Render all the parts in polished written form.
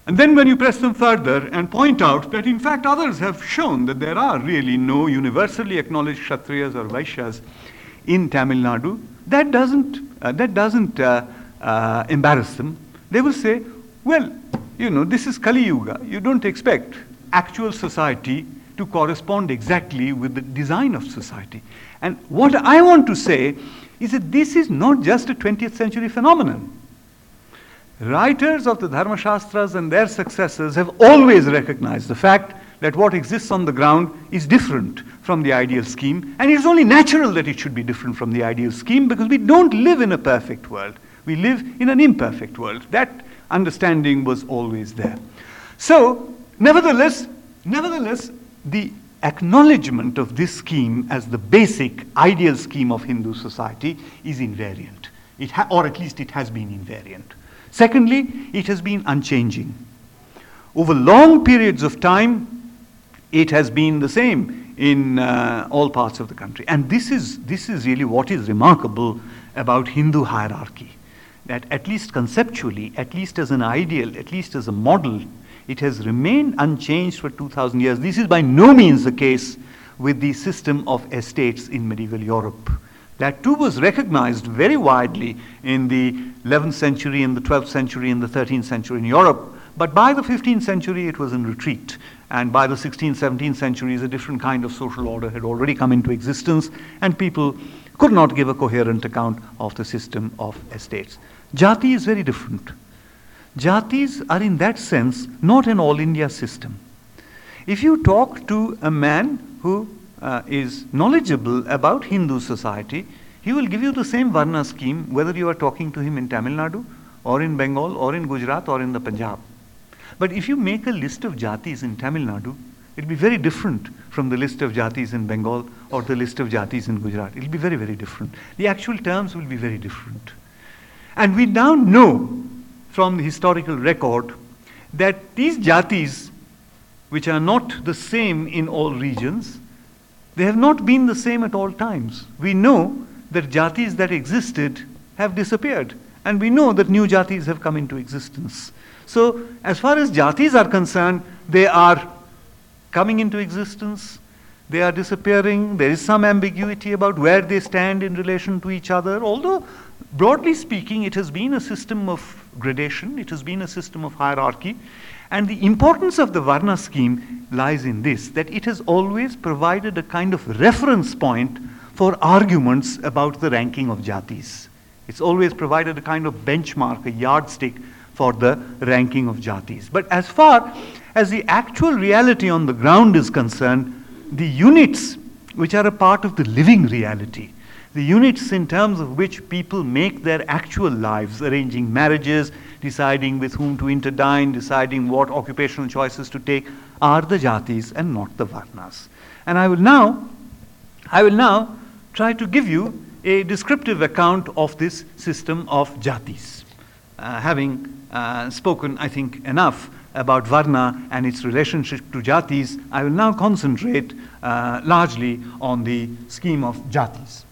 And then when you press them further and point out that in fact others have shown that there are really no universally acknowledged Kshatriyas or Vaishyas in Tamil Nadu, that doesn't embarrass them. They will say, well, this is Kali Yuga. You don't expect actual society to correspond exactly with the design of society. And what I want to say is that this is not just a 20th century phenomenon. Writers of the Dharma Shastras and their successors have always recognized the fact that what exists on the ground is different from the ideal scheme, and it's only natural that it should be different from the ideal scheme because we don't live in a perfect world. We live in an imperfect world. That understanding was always there. So, nevertheless, the acknowledgement of this scheme as the basic ideal scheme of Hindu society is invariant, or at least it has been invariant. Secondly, it has been unchanging. Over long periods of time, it has been the same in all parts of the country. And this is really what is remarkable about Hindu hierarchy, that at least conceptually, at least as an ideal, at least as a model, it has remained unchanged for 2,000 years. This is by no means the case with the system of estates in medieval Europe. That too was recognized very widely in the 11th century, in the 12th century, in the 13th century in Europe. But by the 15th century, it was in retreat. And by the 16th, 17th centuries, a different kind of social order had already come into existence, and people could not give a coherent account of the system of estates. Jati is very different. Jatis are in that sense not an all-India system. If you talk to a man who is knowledgeable about Hindu society, he will give you the same Varna scheme whether you are talking to him in Tamil Nadu or in Bengal or in Gujarat or in the Punjab. But if you make a list of Jatis in Tamil Nadu, it will be very different from the list of Jatis in Bengal or the list of Jatis in Gujarat. It will be very, very different. The actual terms will be very different. And we now know from the historical record that these Jatis, which are not the same in all regions, they have not been the same at all times. We know that Jatis that existed have disappeared, and we know that new Jatis have come into existence. So, as far as Jatis are concerned, they are coming into existence, they are disappearing, there is some ambiguity about where they stand in relation to each other, although broadly speaking, it has been a system of gradation, it has been a system of hierarchy, and the importance of the Varna scheme lies in this, that it has always provided a kind of reference point for arguments about the ranking of Jatis. It's always provided a kind of benchmark, a yardstick for the ranking of Jatis. But as far as the actual reality on the ground is concerned, the units which are a part of the living reality, the units in terms of which people make their actual lives, arranging marriages, deciding with whom to interdine, deciding what occupational choices to take, are the Jatis and not the Varnas. And I will now try to give you a descriptive account of this system of Jatis. Having spoken, I think, enough about Varna and its relationship to Jatis, I will now concentrate largely on the scheme of Jatis.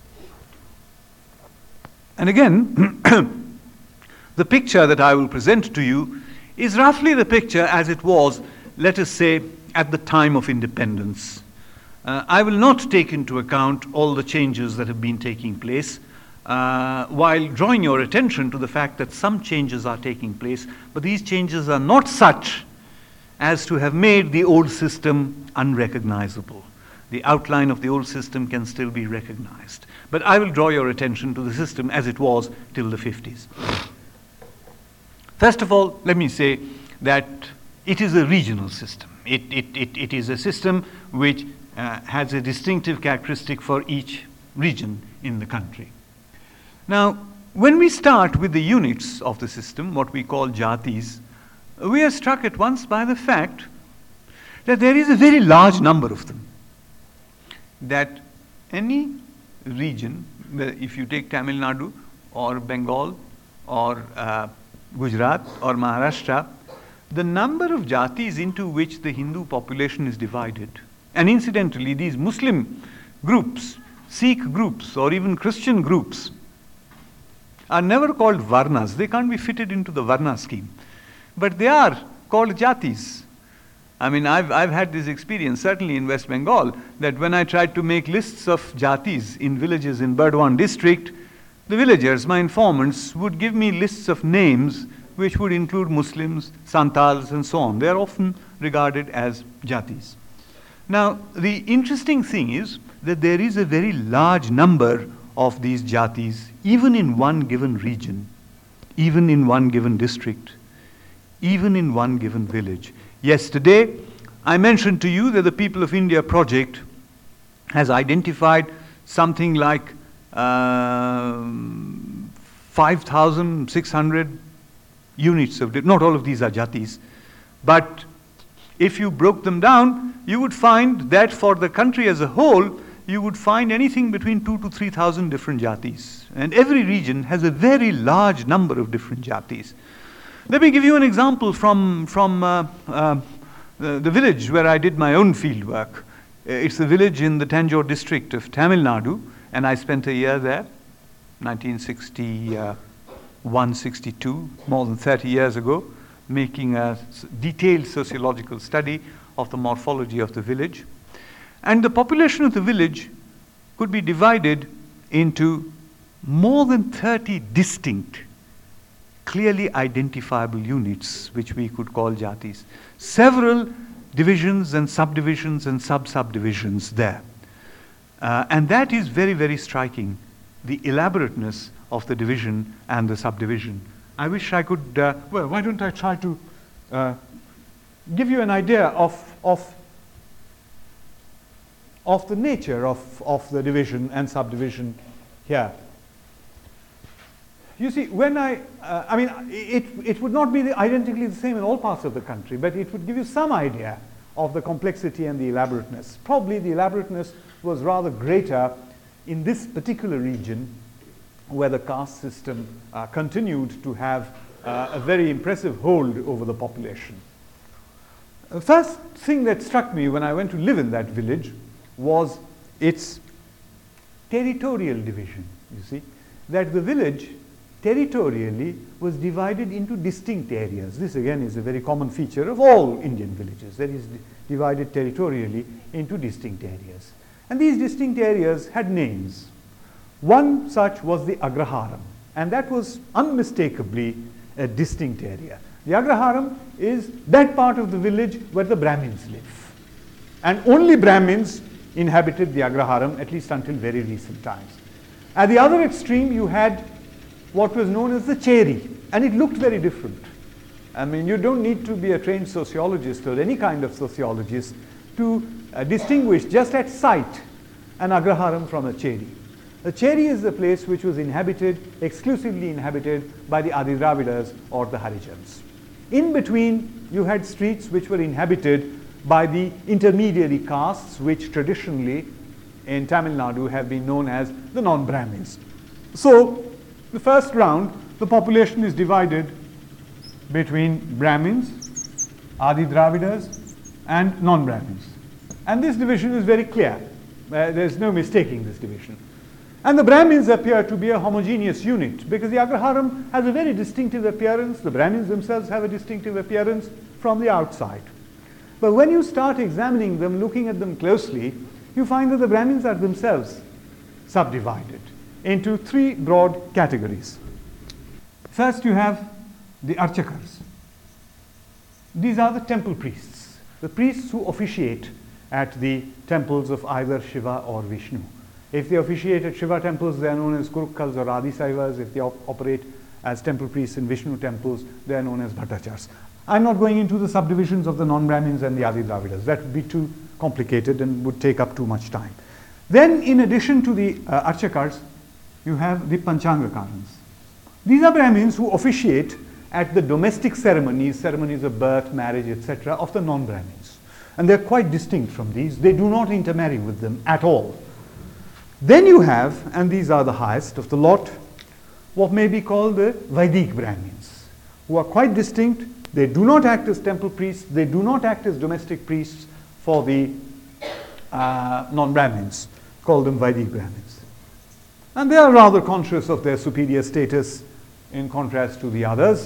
And again, the picture that I will present to you is roughly the picture as it was, let us say, at the time of independence. I will not take into account all the changes that have been taking place, while drawing your attention to the fact that some changes are taking place, but these changes are not such as to have made the old system unrecognizable. The outline of the old system can still be recognized. But I will draw your attention to the system as it was till the 50s. First of all, let me say that it is a regional system. It is a system which has a distinctive characteristic for each region in the country. Now, when we start with the units of the system, what we call Jatis, we are struck at once by the fact that there is a very large number of them. That any region, if you take Tamil Nadu or Bengal or Gujarat or Maharashtra, the number of Jatis into which the Hindu population is divided, and incidentally these Muslim groups, Sikh groups or even Christian groups are never called Varnas. They can't be fitted into the Varna scheme. But they are called jatis. I mean, I've had this experience, certainly in West Bengal, that when I tried to make lists of jatis in villages in Burdwan district, the villagers, my informants, would give me lists of names which would include Muslims, Santals, and so on. They are often regarded as jatis. Now, the interesting thing is that there is a very large number of these jatis, even in one given region, even in one given district, even in one given village. Yesterday, I mentioned to you that the People of India project has identified something like 5,600 units of, not all of these are jatis, but if you broke them down, you would find that for the country as a whole, you would find anything between 2,000 to 3,000 different jatis. And every region has a very large number of different jatis. Let me give you an example from the village where I did my own field work. It's a village in the Tanjore district of Tamil Nadu, and I spent a year there, 1961, 62, more than 30 years ago, making a detailed sociological study of the morphology of the village. And the population of the village could be divided into more than 30 distinct, clearly identifiable units, which we could call jatis. Several divisions and subdivisions and sub-subdivisions there. And that is very, very striking, the elaborateness of the division and the subdivision. I wish I could, well, why don't I try to give you an idea of the nature of the division and subdivision here. You see, when I mean, it would not be identically the same in all parts of the country, but it would give you some idea of the complexity and the elaborateness. Probably the elaborateness was rather greater in this particular region, where the caste system continued to have a very impressive hold over the population. The first thing that struck me when I went to live in that village was its territorial division. You see, that the village territorially was divided into distinct areas. This again is a very common feature of all Indian villages, that is divided territorially into distinct areas. And these distinct areas had names. One such was the Agraharam, and that was unmistakably a distinct area. The Agraharam is that part of the village where the Brahmins live. And only Brahmins inhabited the Agraharam, at least until very recent times. At the other extreme, you had what was known as the Cheri, and it looked very different. I mean, you don't need to be a trained sociologist or any kind of sociologist to distinguish just at sight an Agraharam from a Cheri. The Cheri is the place which was exclusively inhabited by the Adi Dravidas or the Harijans. In between, you had streets which were inhabited by the intermediary castes, which traditionally in Tamil Nadu have been known as the non-Brahmins. So, the first round, the population is divided between Brahmins, Adi Dravidas, and non-Brahmins. And this division is very clear. There's no mistaking this division. And the Brahmins appear to be a homogeneous unit, because the Agraharam has a very distinctive appearance. The Brahmins themselves have a distinctive appearance from the outside. But when you start examining them, looking at them closely, you find that the Brahmins are themselves subdivided into three broad categories. First, you have the Archakars. These are the temple priests, the priests who officiate at the temples of either Shiva or Vishnu. If they officiate at Shiva temples, they are known as Kurukkals or Adisaivas. If they operate as temple priests in Vishnu temples, they are known as Bhattachars. I'm not going into the subdivisions of the non-Brahmins and the Adi Dravidas. That would be too complicated and would take up too much time. Then, in addition to the Archakars, you have the Panchangkarans. These are Brahmins who officiate at the domestic ceremonies of birth, marriage, etc., of the non-Brahmins. And they're quite distinct from these. They do not intermarry with them at all. Then you have, and these are the highest of the lot, what may be called the Vaidik Brahmins, who are quite distinct. They do not act as temple priests. They do not act as domestic priests for the non-Brahmins. Call them Vaidik Brahmins. And they are rather conscious of their superior status in contrast to the others.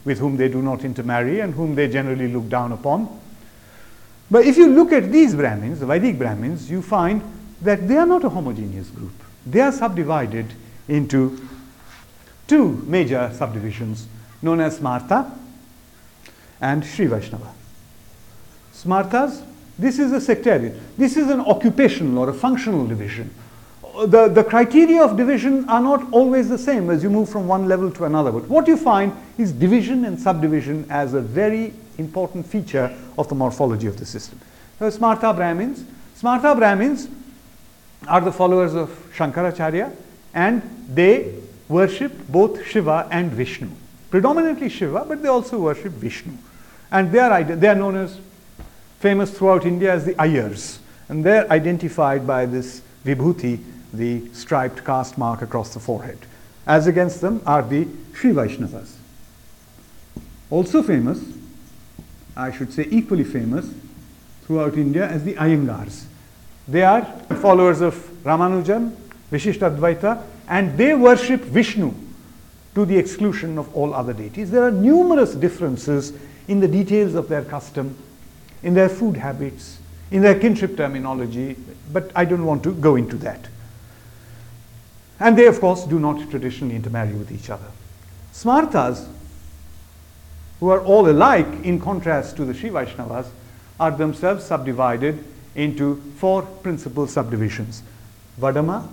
with whom they do not intermarry and whom they generally look down upon. But if you look at these Brahmins, the Vedic Brahmins, you find that they are not a homogeneous group. They are subdivided into two major subdivisions known as Smarta and Sri Vaishnava. Smartas, this is a sectarian. This is an occupational or a functional division. The criteria of division are not always the same as you move from one level to another. But what you find is division and subdivision as a very important feature of the morphology of the system. So Smarta Brahmins are the followers of Shankaracharya, and they worship both Shiva and Vishnu. Predominantly Shiva, but they also worship Vishnu. And they are known as, famous throughout India as the Ayers. And they're identified by this Vibhuti, the striped caste mark across the forehead. As against them are the Sri Vaishnavas. Also famous, I should say equally famous, throughout India as the Iyengars. They are followers of Ramanujan, Vishishtadvaita, and they worship Vishnu to the exclusion of all other deities. There are numerous differences in the details of their custom, in their food habits, in their kinship terminology, but I don't want to go into that. And they, of course, do not traditionally intermarry with each other. Smartas, who are all alike in contrast to the Sri Vaishnavas, are themselves subdivided into four principal subdivisions: Vadama,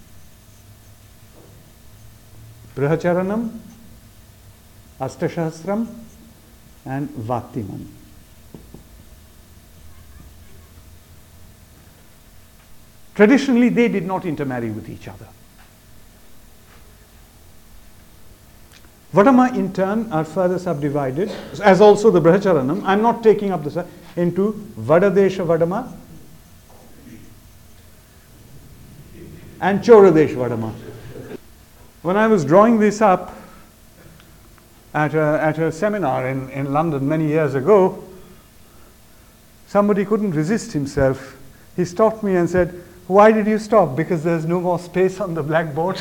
Brahacharanam, Astashahasram, and Vattimam. Traditionally, they did not intermarry with each other. Vadama, in turn, are further subdivided, as also the Brahacharanam. I'm not taking up this, into Vadadesha Vadama and Choradesha Vadama. When I was drawing this up at a seminar in London many years ago, somebody couldn't resist himself. He stopped me and said, "Why did you stop? Because there's no more space on the blackboard."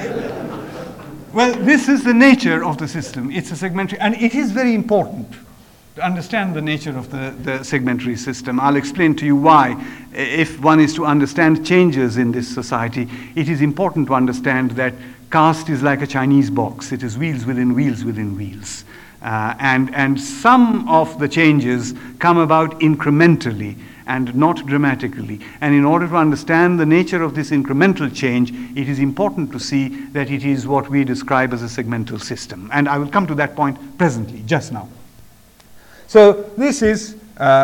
Well, this is the nature of the system. It's a segmentary, and it is very important to understand the nature of the segmentary system. I'll explain to you why. If one is to understand changes in this society, it is important to understand that caste is like a Chinese box. It is wheels within wheels within wheels. And some of the changes come about incrementally and not dramatically. And in order to understand the nature of this incremental change, it is important to see that it is what we describe as a segmental system. And I will come to that point presently, just now. So this is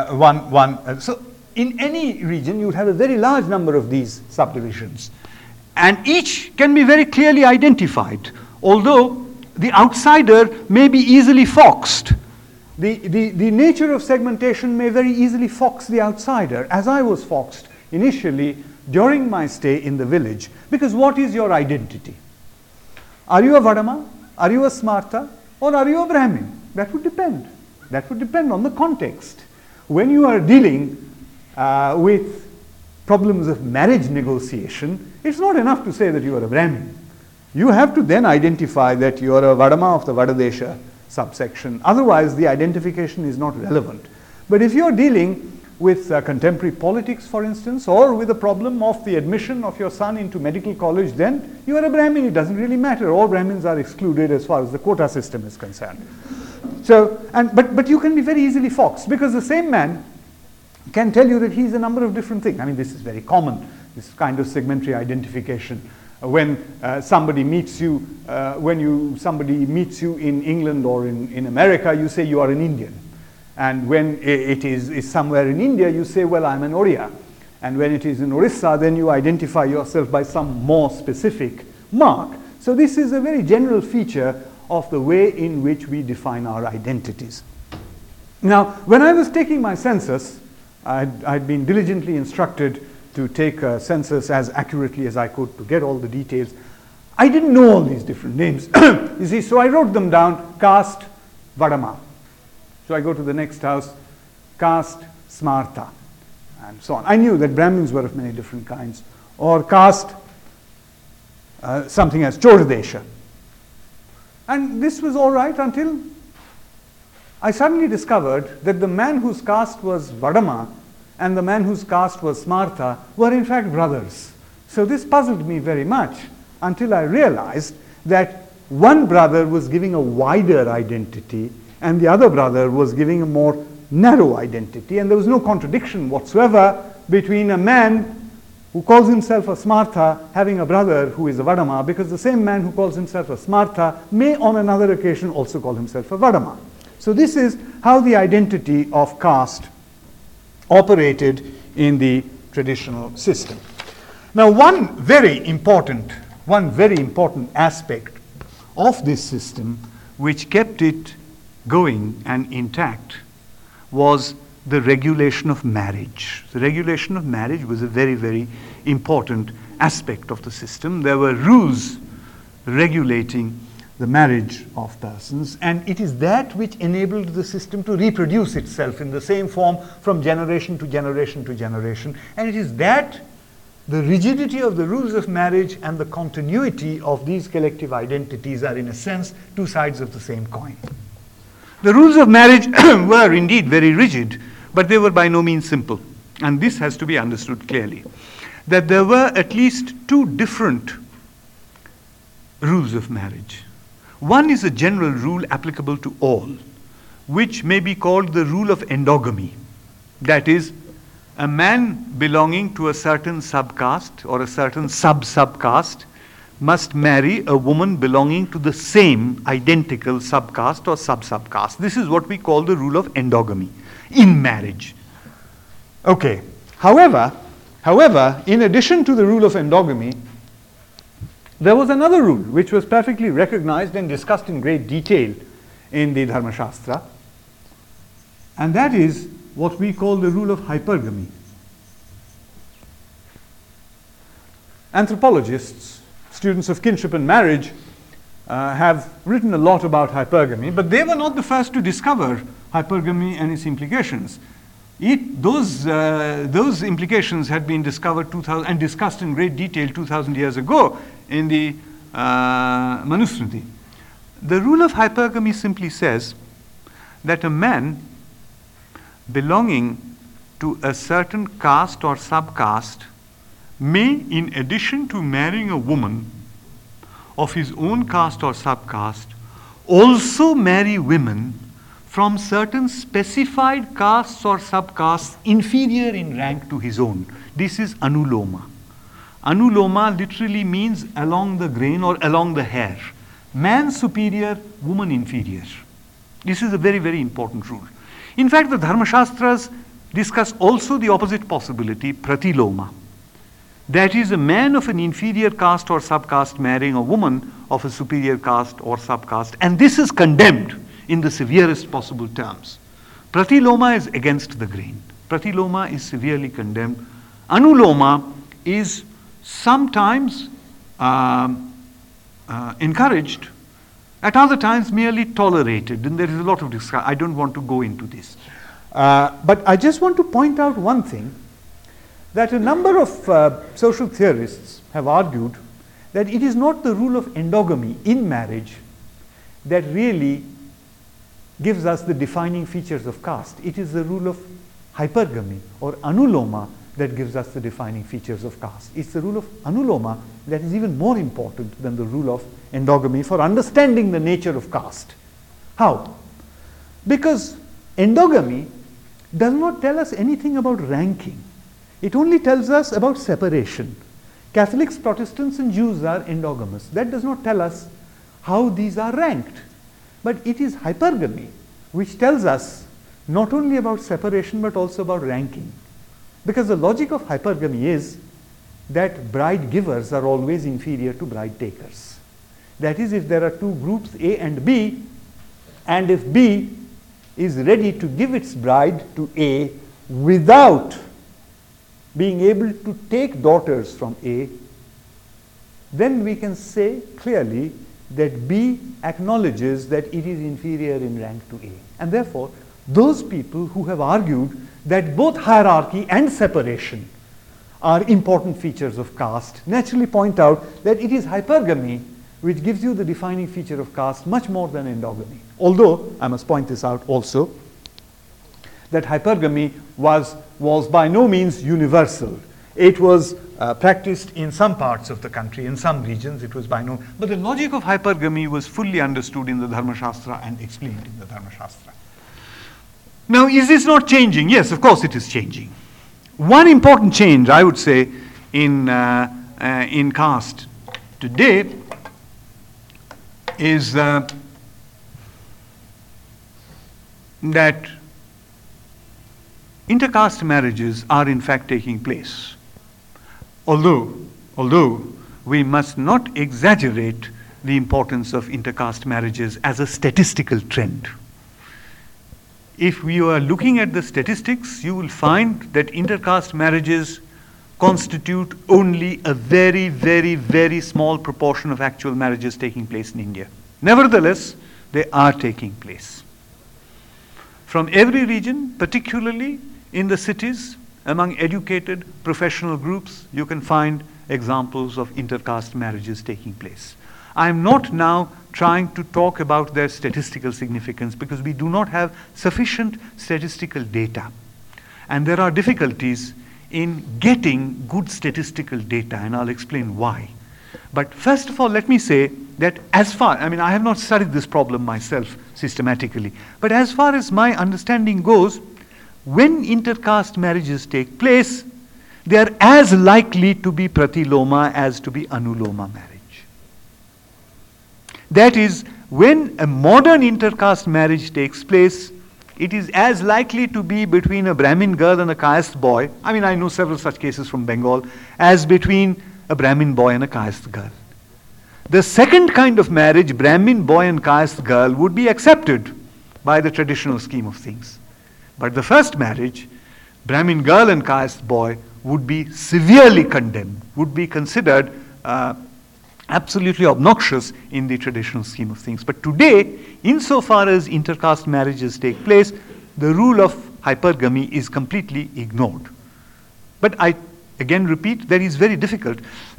so in any region, you would have a very large number of these subdivisions. And each can be very clearly identified, although the outsider may be easily foxed. The nature of segmentation may very easily fox the outsider, as I was foxed initially during my stay in the village. Because what is your identity? Are you a Vadama? Are you a Smarta? Or are you a Brahmin? That would depend. That would depend on the context. When you are dealing with problems of marriage negotiation, it's not enough to say that you are a Brahmin. You have to then identify that you are a Vadama of the Vadadesha subsection. Otherwise, the identification is not relevant. But if you're dealing with contemporary politics, for instance, or with the problem of the admission of your son into medical college, then you are a Brahmin. It doesn't really matter. All Brahmins are excluded as far as the quota system is concerned. So, but you can be very easily foxed, because the same man can tell you that he's a number of different things. I mean, this is very common, this kind of segmentary identification. When somebody meets you, somebody meets you in England or in America, you say you are an Indian. And when it is somewhere in India, you say, well, I'm an Oriya. And when it is in Orissa, then you identify yourself by some more specific mark. So this is a very general feature of the way in which we define our identities. Now, when I was taking my census, I'd been diligently instructed to take a census as accurately as I could to get all the details. I didn't know all these different names. You see, so I wrote them down: caste, Vadama. So I go to the next house, caste, Smarta, and so on. I knew that Brahmins were of many different kinds. Or caste, something as Choradesha. And this was all right until I suddenly discovered that the man whose caste was Vadama and the man whose caste was Smartha were in fact brothers. So this puzzled me very much until I realized that one brother was giving a wider identity and the other brother was giving a more narrow identity, and there was no contradiction whatsoever between a man who calls himself a Smartha having a brother who is a Vadama, because the same man who calls himself a Smartha may on another occasion also call himself a Vadama. So this is how the identity of caste operated in the traditional system. Now one very important aspect of this system which kept it going and intact was the regulation of marriage. The regulation of marriage was a very, very important aspect of the system. There were rules regulating the marriage of persons, and it is that which enabled the system to reproduce itself in the same form from generation to generation to generation. And it is that the rigidity of the rules of marriage and the continuity of these collective identities are in a sense two sides of the same coin. The rules of marriage were indeed very rigid, but they were by no means simple. And this has to be understood clearly, that there were at least two different rules of marriage. One is a general rule applicable to all, which may be called the rule of endogamy. That is, a man belonging to a certain subcaste or a certain sub-subcaste must marry a woman belonging to the same identical subcaste or sub-subcaste. This is what we call the rule of endogamy in marriage. Okay. However, in addition to the rule of endogamy, there was another rule which was perfectly recognized and discussed in great detail in the Dharmashastra, and that is what we call the rule of hypergamy. Anthropologists, students of kinship and marriage, have written a lot about hypergamy, but they were not the first to discover hypergamy and its implications. Those implications had been discovered and discussed in great detail 2,000 years ago in the Manusmriti. The rule of hypergamy simply says that a man belonging to a certain caste or subcaste may, in addition to marrying a woman of his own caste or subcaste, also marry women from certain specified castes or subcastes inferior in rank to his own. This is anuloma. Anuloma literally means along the grain or along the hair. Man superior, woman inferior. This is a very, very important rule. In fact, the Dharmashastras discuss also the opposite possibility, pratiloma. That is, a man of an inferior caste or subcaste marrying a woman of a superior caste or subcaste, and this is condemned in the severest possible terms. Pratiloma is against the grain. Pratiloma is severely condemned. Anuloma is sometimes encouraged, at other times merely tolerated, and there is a lot of discussion. I don't want to go into this. But I just want to point out one thing, that a number of social theorists have argued that it is not the rule of endogamy in marriage that really gives us the defining features of caste. It is the rule of hypergamy or anuloma that gives us the defining features of caste. It's the rule of anuloma that is even more important than the rule of endogamy for understanding the nature of caste. How? Because endogamy does not tell us anything about ranking. It only tells us about separation. Catholics, Protestants, and Jews are endogamous. That does not tell us how these are ranked. But it is hypergamy which tells us not only about separation but also about ranking. Because the logic of hypergamy is that bride givers are always inferior to bride takers. That is, if there are two groups A and B, and if B is ready to give its bride to A without being able to take daughters from A, then we can say clearly that B acknowledges that it is inferior in rank to A. And therefore, those people who have argued that both hierarchy and separation are important features of caste naturally point out that it is hypergamy which gives you the defining feature of caste much more than endogamy. Although, I must point this out also, that hypergamy was by no means universal. It was practiced in some parts of the country, in some regions, it was by no, but the logic of hypergamy was fully understood in the Dharmashastra and explained in the Dharmashastra. Now, is this not changing? Yes, of course it is changing. One important change, I would say, in caste today is that intercaste marriages are in fact taking place. Although we must not exaggerate the importance of intercaste marriages as a statistical trend. If we are looking at the statistics, you will find that intercaste marriages constitute only a very, very, very small proportion of actual marriages taking place in India. Nevertheless, they are taking place. From every region, particularly in the cities, among educated professional groups, you can find examples of intercaste marriages taking place. I am not now trying to talk about their statistical significance because we do not have sufficient statistical data. And there are difficulties in getting good statistical data, and I'll explain why. But first of all, let me say that I have not studied this problem myself systematically, but as far as my understanding goes, when intercaste marriages take place, they are as likely to be pratiloma as to be anuloma marriage. That is, when a modern intercaste marriage takes place, it is as likely to be between a Brahmin girl and a Kayast boy, I know several such cases from Bengal, as between a Brahmin boy and a Kayast girl. The second kind of marriage, Brahmin boy and Kayast girl, would be accepted by the traditional scheme of things. But the first marriage, Brahmin girl and Kayast boy, would be severely condemned, would be considered absolutely obnoxious in the traditional scheme of things. But today, insofar as intercaste marriages take place, the rule of hypergamy is completely ignored. But I again repeat, that is very difficult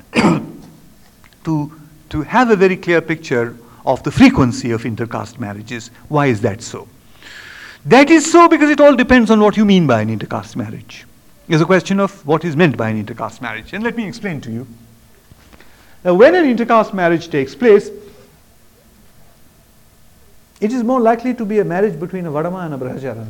to have a very clear picture of the frequency of intercaste marriages. Why is that so? That is so because it all depends on what you mean by an intercaste marriage. It's a question of what is meant by an intercaste marriage. And let me explain to you. Now, when an intercaste marriage takes place, it is more likely to be a marriage between a Vadama and a Brahmacharan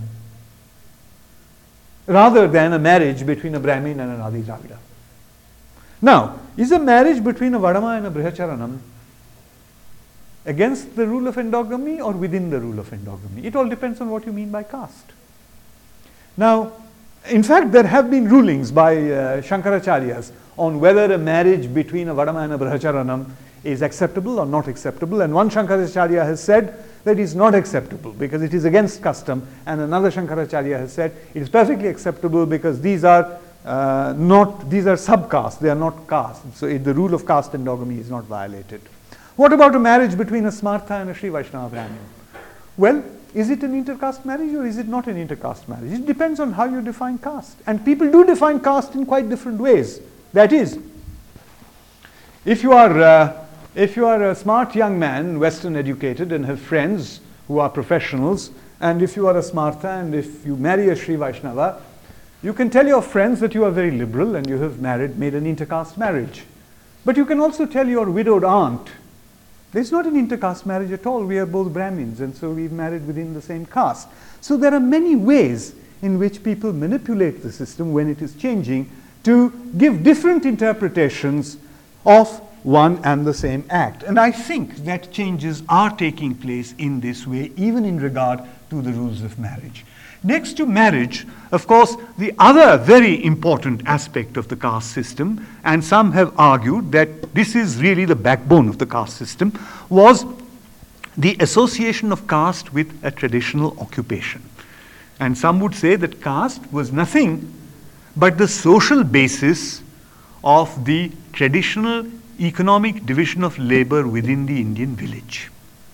rather than a marriage between a Brahmin and an Adi Dravida. Now, is a marriage between a Vadama and a Brahmacharanam against the rule of endogamy or within the rule of endogamy? It all depends on what you mean by caste. Now, in fact, there have been rulings by Shankaracharyas on whether a marriage between a Vadama and a Brahmacharanam is acceptable or not acceptable, and one Shankaracharya has said that it is not acceptable because it is against custom, and another Shankaracharya has said it is perfectly acceptable because these are subcaste, they are not caste, so the rule of caste endogamy is not violated. What about a marriage between a Smartha and a Sri Vaishnava Brahmin? Well, is it an intercaste marriage or is it not an intercaste marriage? It depends on how you define caste, and people do define caste in quite different ways. That is, if you are a smart young man, Western educated, and have friends who are professionals, and if you are a Smartha and if you marry a Sri Vaishnava, you can tell your friends that you are very liberal and you have made an intercaste marriage. But you can also tell your widowed aunt, there's not an intercaste marriage at all, we are both Brahmins, and so we've married within the same caste. So there are many ways in which people manipulate the system when it is changing to give different interpretations of one and the same act. And I think that changes are taking place in this way, even in regard to the rules of marriage. Next to marriage, of course, the other very important aspect of the caste system, and some have argued that this is really the backbone of the caste system, was the association of caste with a traditional occupation. And some would say that caste was nothing but the social basis of the traditional economic division of labor within the Indian village.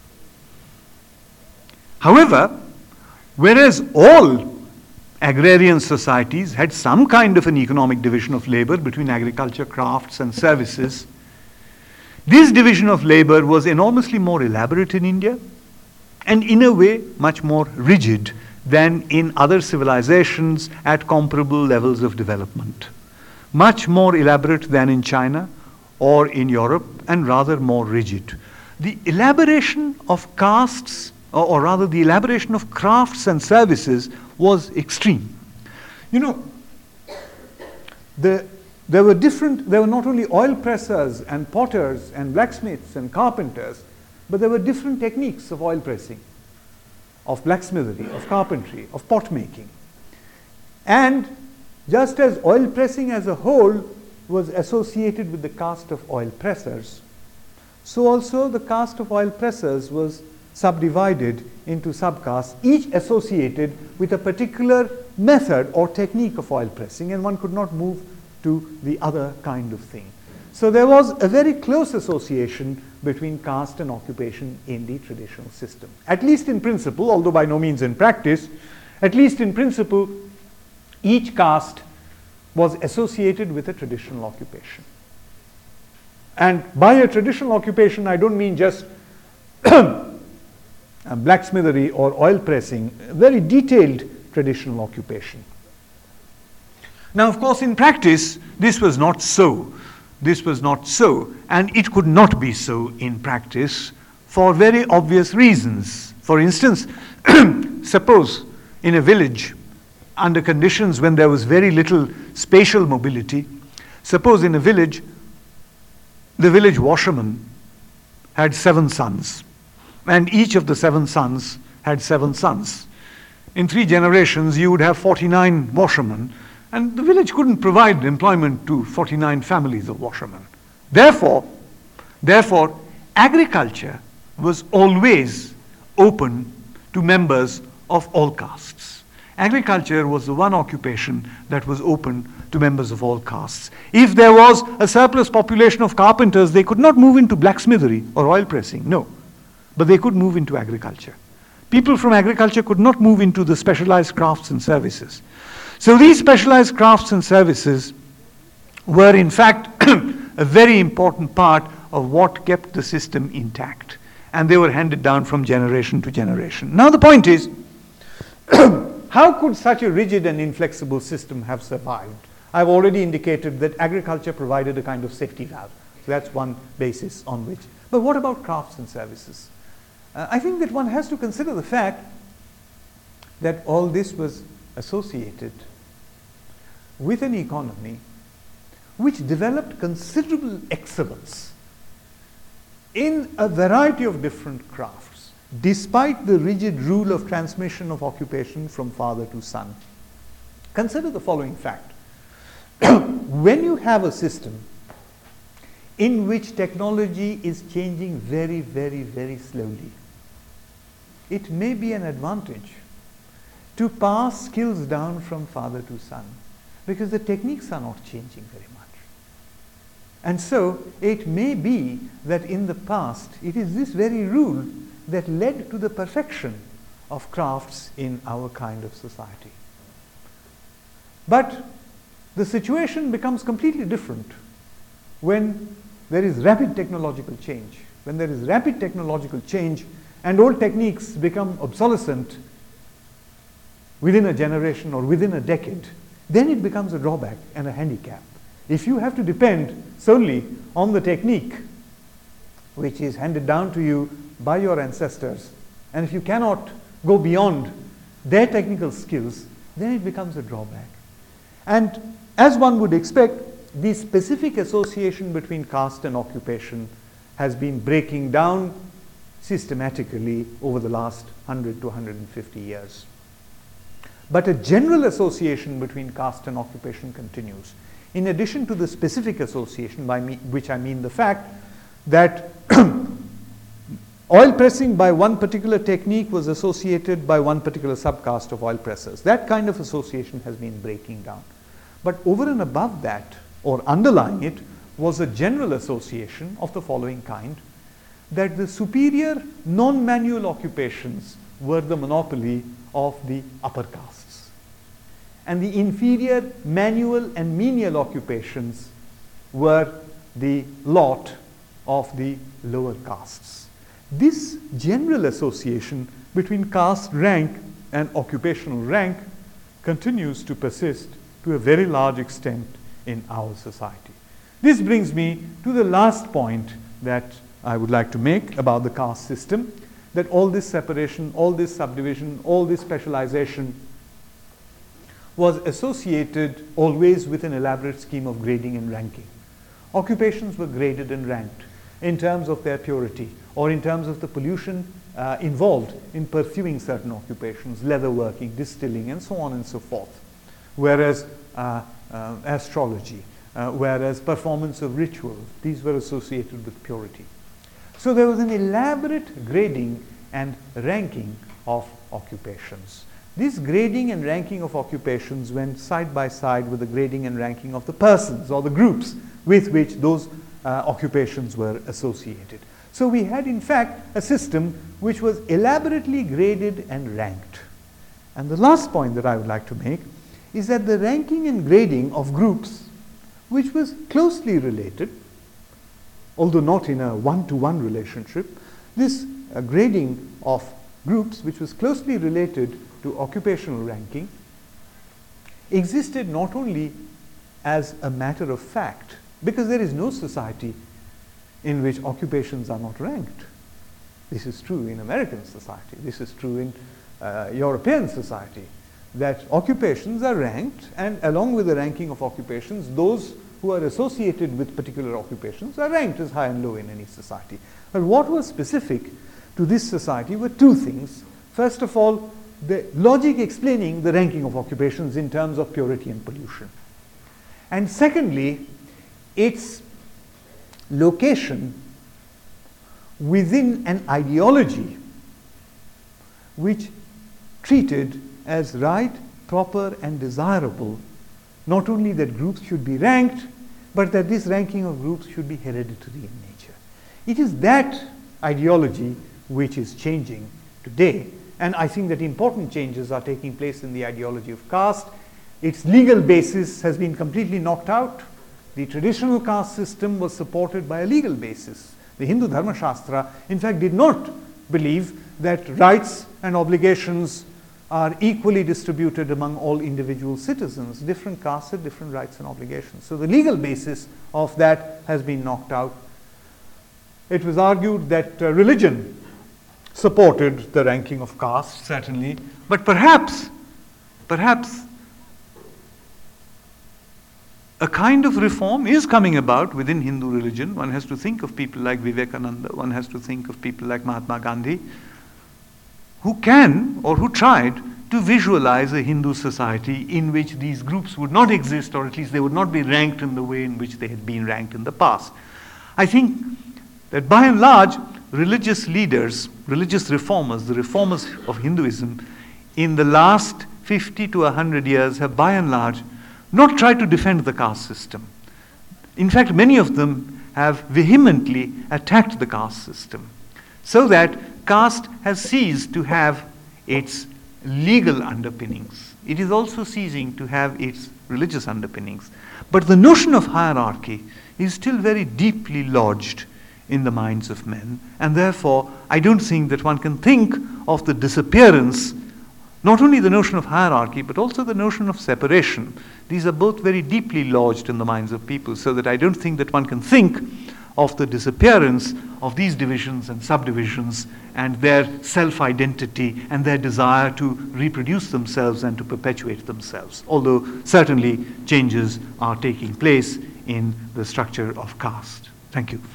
However, whereas all agrarian societies had some kind of an economic division of labor between agriculture, crafts, and services, This division of labor was enormously more elaborate in India and in a way much more rigid than in other civilizations at comparable levels of development. Much more elaborate than in China or in Europe, and rather more rigid. The elaboration of castes, or rather the elaboration of crafts and services, was extreme. You know, there were not only oil pressers and potters and blacksmiths and carpenters, but there were different techniques of oil pressing, of blacksmithery, of carpentry, of pot making. And just as oil pressing as a whole was associated with the caste of oil pressers, so also the caste of oil pressers was subdivided into subcastes, each associated with a particular method or technique of oil pressing, and one could not move to the other kind of thing. So there was a very close association between caste and occupation in the traditional system. At least in principle, although by no means in practice, at least in principle, each caste was associated with a traditional occupation. And by a traditional occupation, I don't mean just blacksmithery or oil pressing, a very detailed traditional occupation. Now, of course, in practice, this was not so. This was not so, and it could not be so in practice for very obvious reasons. For instance, suppose in a village, under conditions when there was very little spatial mobility, suppose in a village, the village washerman had 7 sons, and each of the 7 sons had 7 sons. In 3 generations, you would have 49 washermen, and the village couldn't provide employment to 49 families of washermen. Therefore, agriculture was always open to members of all castes. Agriculture was the one occupation that was open to members of all castes. If there was a surplus population of carpenters, they could not move into blacksmithery or oil pressing, no. But they could move into agriculture. People from agriculture could not move into the specialized crafts and services. So these specialized crafts and services were in fact a very important part of what kept the system intact. And they were handed down from generation to generation. Now the point is, how could such a rigid and inflexible system have survived? I've already indicated that agriculture provided a kind of safety valve. So that's one basis on which. But what about crafts and services? I think that one has to consider the fact that all this was associated with an economy which developed considerable excellence in a variety of different crafts, despite the rigid rule of transmission of occupation from father to son. Consider the following fact. When you have a system in which technology is changing very, very, very slowly, it may be an advantage to pass skills down from father to son, because the techniques are not changing very much. And so it may be that in the past it is this very rule that led to the perfection of crafts in our kind of society. But the situation becomes completely different when there is rapid technological change. When there is rapid technological change and old techniques become obsolescent within a generation or within a decade, then it becomes a drawback and a handicap. If you have to depend solely on the technique which is handed down to you by your ancestors, and if you cannot go beyond their technical skills, then it becomes a drawback. And as one would expect, the specific association between caste and occupation has been breaking down systematically over the last 100 to 150 years. But a general association between caste and occupation continues. In addition to the specific association, by which I mean the fact that oil pressing by one particular technique was associated by one particular subcaste of oil pressers. That kind of association has been breaking down. But over and above that, or underlying it, was a general association of the following kind, that the superior non-manual occupations were the monopoly of the upper castes, and the inferior manual and menial occupations were the lot of the lower castes. This general association between caste rank and occupational rank continues to persist to a very large extent in our society. This brings me to the last point that I would like to make about the caste system, that all this separation, all this subdivision, all this specialization was associated always with an elaborate scheme of grading and ranking. Occupations were graded and ranked in terms of their purity or in terms of the pollution involved in pursuing certain occupations, leatherworking, distilling, and so on and so forth. Whereas astrology, whereas performance of rituals, these were associated with purity. So there was an elaborate grading and ranking of occupations. This grading and ranking of occupations went side by side with the grading and ranking of the persons or the groups with which those occupations were associated. So we had in fact a system which was elaborately graded and ranked. And the last point that I would like to make is that the ranking and grading of groups, which was closely related, although not in a one-to-one relationship, this grading of groups, which was closely related to occupational ranking, existed not only as a matter of fact, because there is no society in which occupations are not ranked. This is true in American society. This is true in European society, that occupations are ranked, and along with the ranking of occupations, those who are associated with particular occupations are ranked as high and low in any society. But what was specific to this society were two things. First of all, the logic explaining the ranking of occupations in terms of purity and pollution. And secondly, its location within an ideology which treated as right, proper, and desirable not only that groups should be ranked, but that this ranking of groups should be hereditary in nature. It is that ideology which is changing today, and I think that important changes are taking place in the ideology of caste. Its legal basis has been completely knocked out. The traditional caste system was supported by a legal basis. The Hindu Dharma Shastra, in fact, did not believe that rights and obligations are equally distributed among all individual citizens. Different castes have different rights and obligations. So the legal basis of that has been knocked out. It was argued that religion supported the ranking of castes, certainly, but perhaps a kind of reform is coming about within Hindu religion. One has to think of people like Vivekananda, one has to think of people like Mahatma Gandhi, who can or who tried to visualize a Hindu society in which these groups would not exist, or at least they would not be ranked in the way in which they had been ranked in the past. I think that by and large, religious leaders, religious reformers, the reformers of Hinduism in the last 50 to 100 years have by and large not tried to defend the caste system. In fact, many of them have vehemently attacked the caste system, so that caste has ceased to have its legal underpinnings. It is also ceasing to have its religious underpinnings. But the notion of hierarchy is still very deeply lodged in the minds of men, and therefore I don't think that one can think of the disappearance, not only the notion of hierarchy, but also the notion of separation. These are both very deeply lodged in the minds of people, so that I don't think that one can think of the disappearance of these divisions and subdivisions and their self-identity and their desire to reproduce themselves and to perpetuate themselves, although certainly changes are taking place in the structure of caste. Thank you.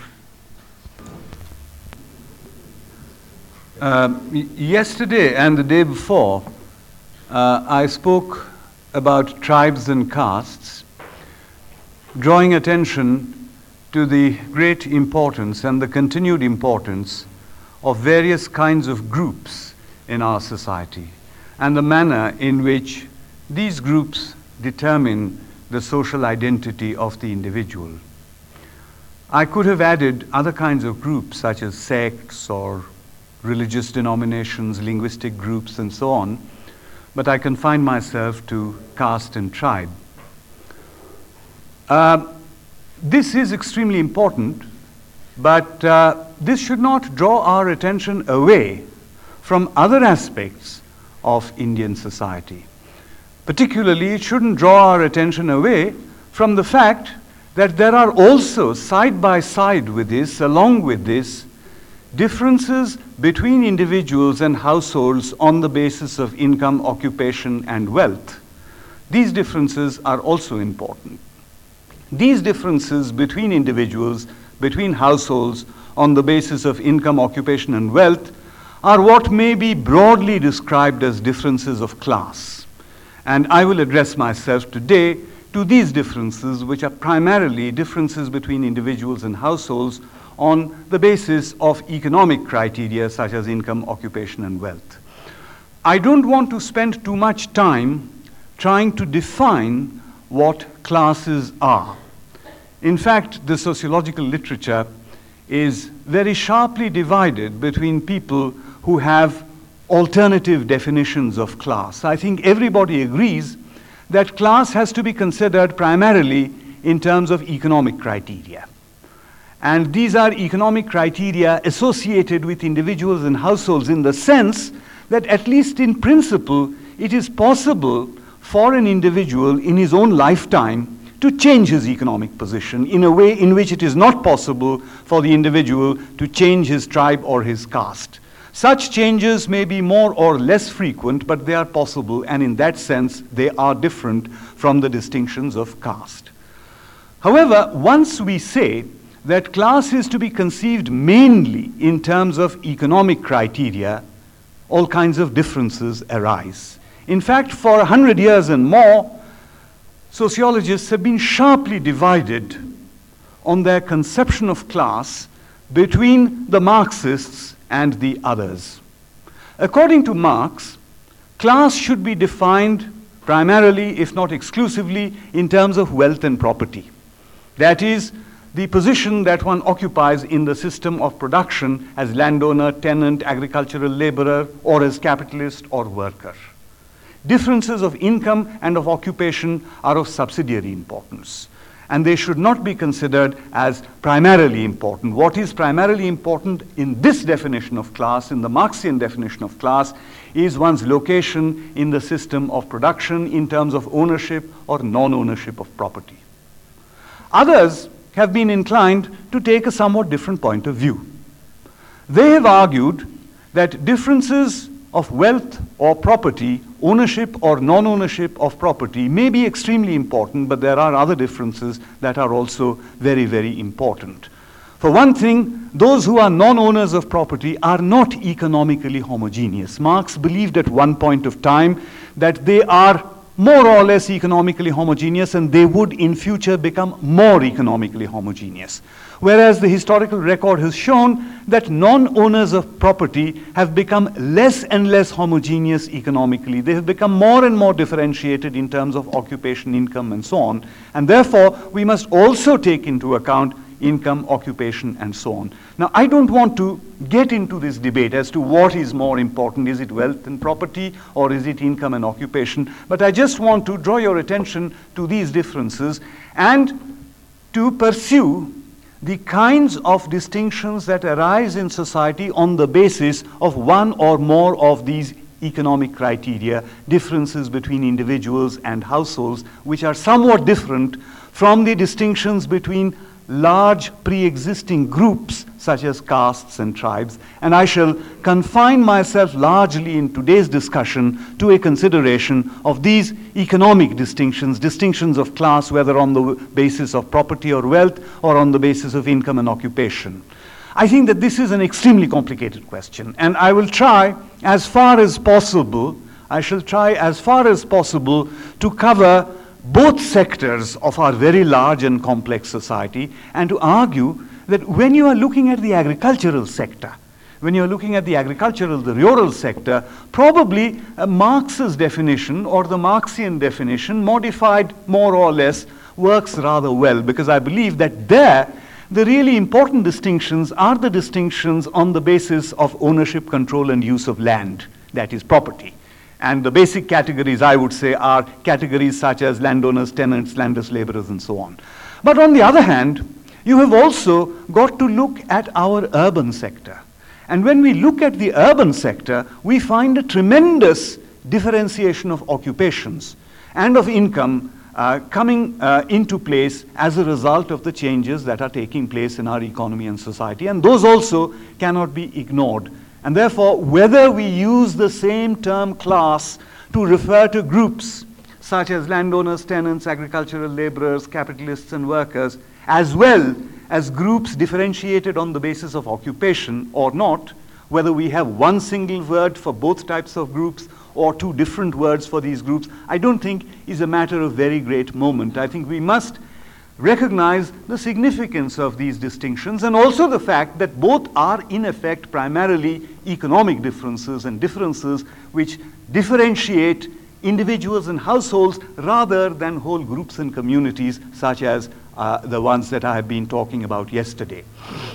Yesterday and the day before, I spoke about tribes and castes, drawing attention to the great importance and the continued importance of various kinds of groups in our society, and the manner in which these groups determine the social identity of the individual. I could have added other kinds of groups, such as sects or religious denominations, linguistic groups, and so on, but I confine myself to caste and tribe. This is extremely important But this should not draw our attention away from other aspects of Indian society. Particularly, it shouldn't draw our attention away from the fact that there are also, side by side with this, along with this, differences between individuals and households on the basis of income, occupation, and wealth. These differences are also important. These differences between individuals, between households, on the basis of income, occupation, and wealth, are what may be broadly described as differences of class. And I will address myself today to these differences, which are primarily differences between individuals and households on the basis of economic criteria such as income, occupation, and wealth. I don't want to spend too much time trying to define what classes are. In fact, the sociological literature is very sharply divided between people who have alternative definitions of class. I think everybody agrees that class has to be considered primarily in terms of economic criteria. And these are economic criteria associated with individuals and households in the sense that, at least in principle, it is possible for an individual in his own lifetime to change his economic position in a way in which it is not possible for the individual to change his tribe or his caste. Such changes may be more or less frequent, but they are possible, and in that sense, they are different from the distinctions of caste. However, once we say that class is to be conceived mainly in terms of economic criteria, all kinds of differences arise. In fact, for 100 years and more, sociologists have been sharply divided on their conception of class between the Marxists and the others. According to Marx, class should be defined primarily, if not exclusively, in terms of wealth and property. That is, the position that one occupies in the system of production as landowner, tenant, agricultural laborer, or as capitalist or worker. Differences of income and of occupation are of subsidiary importance, and they should not be considered as primarily important. What is primarily important in this definition of class, in the Marxian definition of class, is one's location in the system of production in terms of ownership or non-ownership of property. Others have been inclined to take a somewhat different point of view. They have argued that differences of wealth or property, ownership or non-ownership of property, may be extremely important, but there are other differences that are also very, very important. For one thing, those who are non-owners of property are not economically homogeneous. Marx believed at one point of time that they are more or less economically homogeneous, and they would in future become more economically homogeneous. Whereas the historical record has shown that non-owners of property have become less and less homogeneous economically. They have become more and more differentiated in terms of occupation, income, and so on. And therefore, we must also take into account income, occupation, and so on. Now, I don't want to get into this debate as to what is more important. Is it wealth and property, or is it income and occupation? But I just want to draw your attention to these differences and to pursue the kinds of distinctions that arise in society on the basis of one or more of these economic criteria, differences between individuals and households, which are somewhat different from the distinctions between large pre-existing groups such as castes and tribes. And I shall confine myself largely in today's discussion to a consideration of these economic distinctions, distinctions of class, whether on the basis of property or wealth or on the basis of income and occupation. I think that this is an extremely complicated question, and I will try as far as possible, to cover both sectors of our very large and complex society, and to argue that when you are looking at the agricultural sector, when you're looking at the rural sector, probably Marx's definition or the Marxian definition, modified more or less, works rather well, because I believe that there, the really important distinctions are the distinctions on the basis of ownership, control, and use of land, that is property. And the basic categories, I would say, are categories such as landowners, tenants, landless laborers, and so on. But on the other hand, you have also got to look at our urban sector. And when we look at the urban sector, we find a tremendous differentiation of occupations and of income coming into place as a result of the changes that are taking place in our economy and society. And those also cannot be ignored. And therefore, whether we use the same term class to refer to groups such as landowners, tenants, agricultural laborers, capitalists and workers, as well as groups differentiated on the basis of occupation or not, whether we have one single word for both types of groups or two different words for these groups, I don't think is a matter of very great moment. I think we must recognize the significance of these distinctions and also the fact that both are in effect primarily economic differences and differences which differentiate individuals and households rather than whole groups and communities such as the ones that I have been talking about yesterday.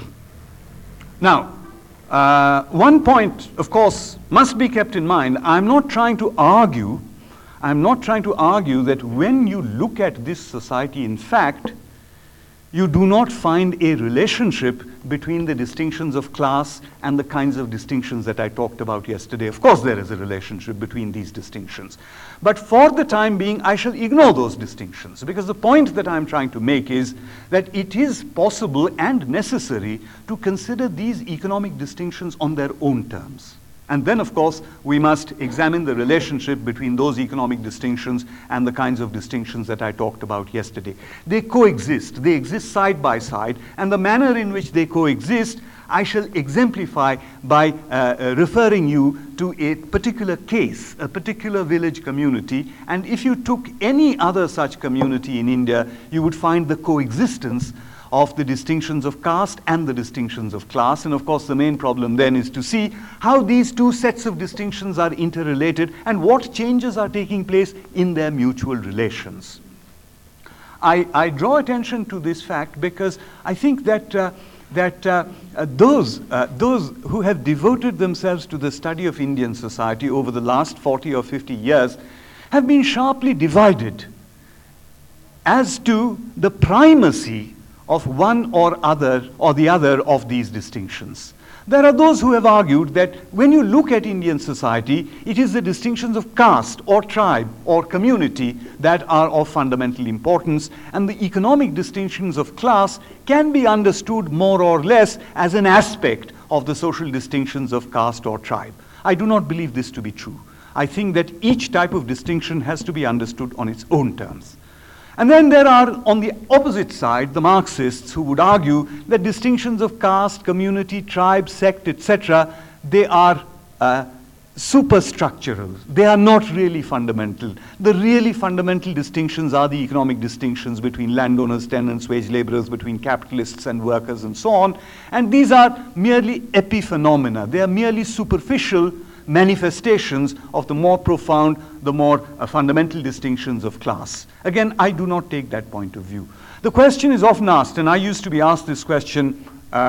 Now, one point, of course, must be kept in mind. I'm not trying to argue that when you look at this society, in fact, you do not find a relationship between the distinctions of class and the kinds of distinctions that I talked about yesterday. Of course, there is a relationship between these distinctions. But for the time being, I shall ignore those distinctions, because the point that I'm trying to make is that it is possible and necessary to consider these economic distinctions on their own terms. And then, of course, we must examine the relationship between those economic distinctions and the kinds of distinctions that I talked about yesterday. They coexist. They exist side by side. And the manner in which they coexist, I shall exemplify by referring you to a particular case, a particular village community. And if you took any other such community in India, you would find the coexistence of the distinctions of caste and the distinctions of class. And of course, the main problem then is to see how these two sets of distinctions are interrelated and what changes are taking place in their mutual relations. I draw attention to this fact because I think that those who have devoted themselves to the study of Indian society over the last 40 or 50 years have been sharply divided as to the primacy of one or the other of these distinctions. There are those who have argued that when you look at Indian society, it is the distinctions of caste or tribe or community that are of fundamental importance, and the economic distinctions of class can be understood more or less as an aspect of the social distinctions of caste or tribe. I do not believe this to be true. I think that each type of distinction has to be understood on its own terms. And then there are, on the opposite side, the Marxists who would argue that distinctions of caste, community, tribe, sect, etc., they are superstructural. They are not really fundamental. The really fundamental distinctions are the economic distinctions between landowners, tenants, wage laborers, between capitalists and workers, and so on. And these are merely epiphenomena. They are merely superficial manifestations of the more profound, the more fundamental distinctions of class. Again, I do not take that point of view. The question is often asked, and I used to be asked this question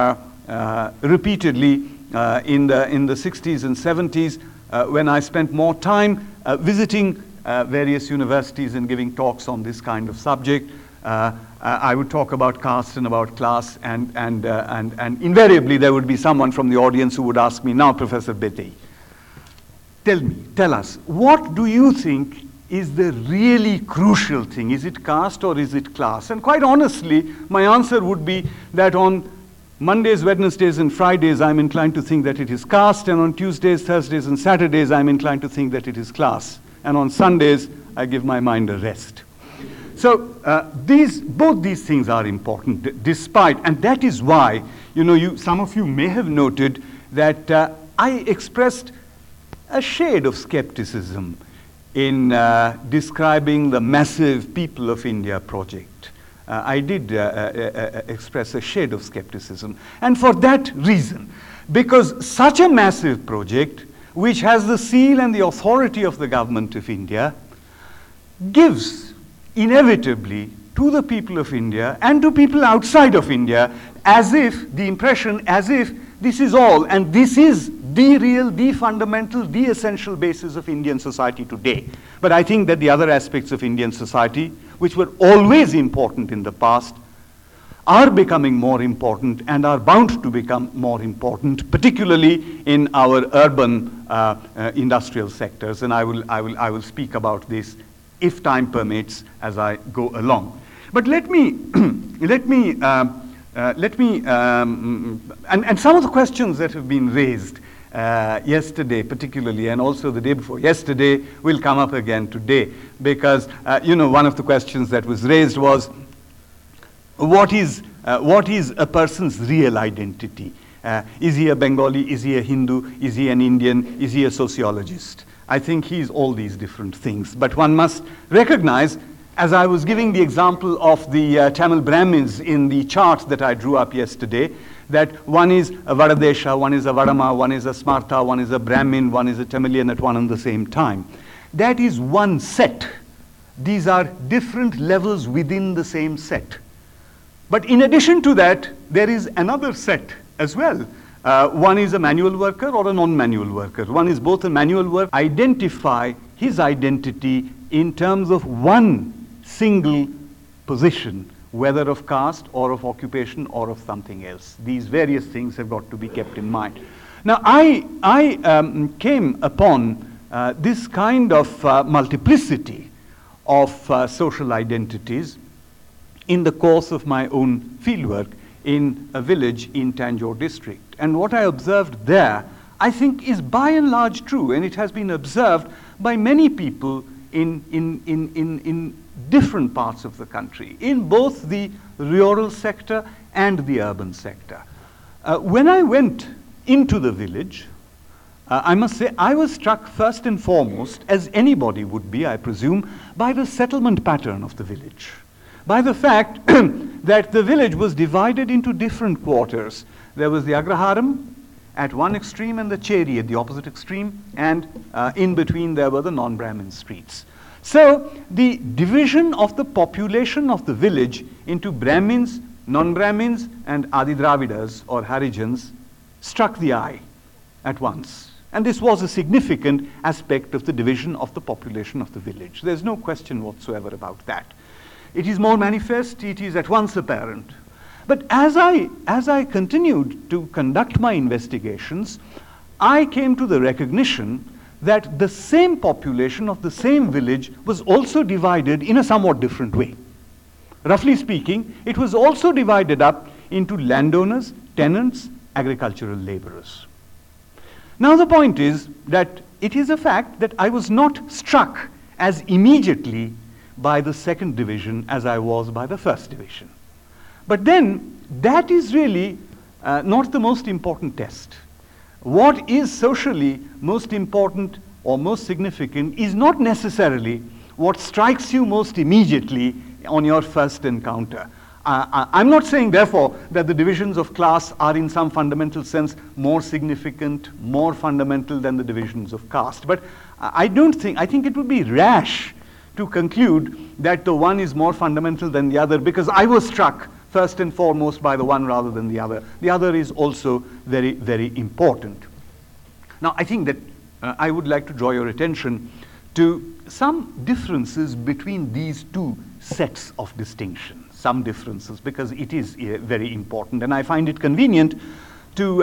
repeatedly in the 60s and 70s when I spent more time visiting various universities and giving talks on this kind of subject. I would talk about caste and about class, and invariably there would be someone from the audience who would ask me, "Now, Professor Bethe, tell us, what do you think is the really crucial thing? Is it caste or is it class?" And quite honestly, my answer would be that on Mondays, Wednesdays, and Fridays, I'm inclined to think that it is caste, and on Tuesdays, Thursdays, and Saturdays, I'm inclined to think that it is class. And on Sundays, I give my mind a rest. So both these things are important, despite, and that is why, some of you may have noted that I expressed a shade of skepticism in describing the massive People of India project. I did express a shade of skepticism, and for that reason, because such a massive project, which has the seal and the authority of the government of India, gives inevitably to the people of India and to people outside of India the impression as if this is all, and this is the real, the fundamental, the essential basis of Indian society today. But I think that the other aspects of Indian society, which were always important in the past, are becoming more important and are bound to become more important, particularly in our urban industrial sectors. And I will speak about this, if time permits, as I go along. But let me and some of the questions that have been raised yesterday particularly, and also the day before yesterday, will come up again today, because one of the questions that was raised was, what is a person's real identity? Is he a Bengali? Is he a Hindu? Is he an Indian? Is he a sociologist? I think he is all these different things. But one must recognize, as I was giving the example of the Tamil Brahmins in the chart that I drew up yesterday, that one is a Vadadesha, one is a Vadama, one is a Smartha, one is a Brahmin, one is a Tamilian at one and the same time. That is one set. These are different levels within the same set. But in addition to that, there is another set as well. One is a manual worker or a non-manual worker. One is both a manual worker. Identify his identity in terms of one single position, whether of caste or of occupation or of something else. These various things have got to be kept in mind. Now, I came upon this kind of multiplicity of social identities in the course of my own fieldwork in a village in Tanjore district. And what I observed there, I think, is by and large true, and it has been observed by many people in different parts of the country, in both the rural sector and the urban sector. When I went into the village, I must say I was struck first and foremost, as anybody would be, I presume, by the settlement pattern of the village, by the fact that the village was divided into different quarters. There was the Agraharam at one extreme and the Cheri at the opposite extreme, and in between there were the non-Brahmin streets. So the division of the population of the village into Brahmins, non-Brahmins, and Adi Dravidas or Harijans struck the eye at once. And this was a significant aspect of the division of the population of the village. There's no question whatsoever about that. It is more manifest, it is at once apparent. But as I continued to conduct my investigations, I came to the recognition that the same population of the same village was also divided in a somewhat different way. Roughly speaking, it was also divided up into landowners, tenants, agricultural laborers. Now the point is that it is a fact that I was not struck as immediately by the second division as I was by the first division. But then that is really not the most important test. What is socially most important or most significant is not necessarily what strikes you most immediately on your first encounter. I'm not saying, therefore, that the divisions of class are in some fundamental sense more significant, more fundamental than the divisions of caste. But I think it would be rash to conclude that the one is more fundamental than the other, because I was struck first and foremost by the one rather than the other. The other is also very, very important. Now, I think that I would like to draw your attention to some differences between these two sets of distinction, some differences, because it is very important, and I find it convenient to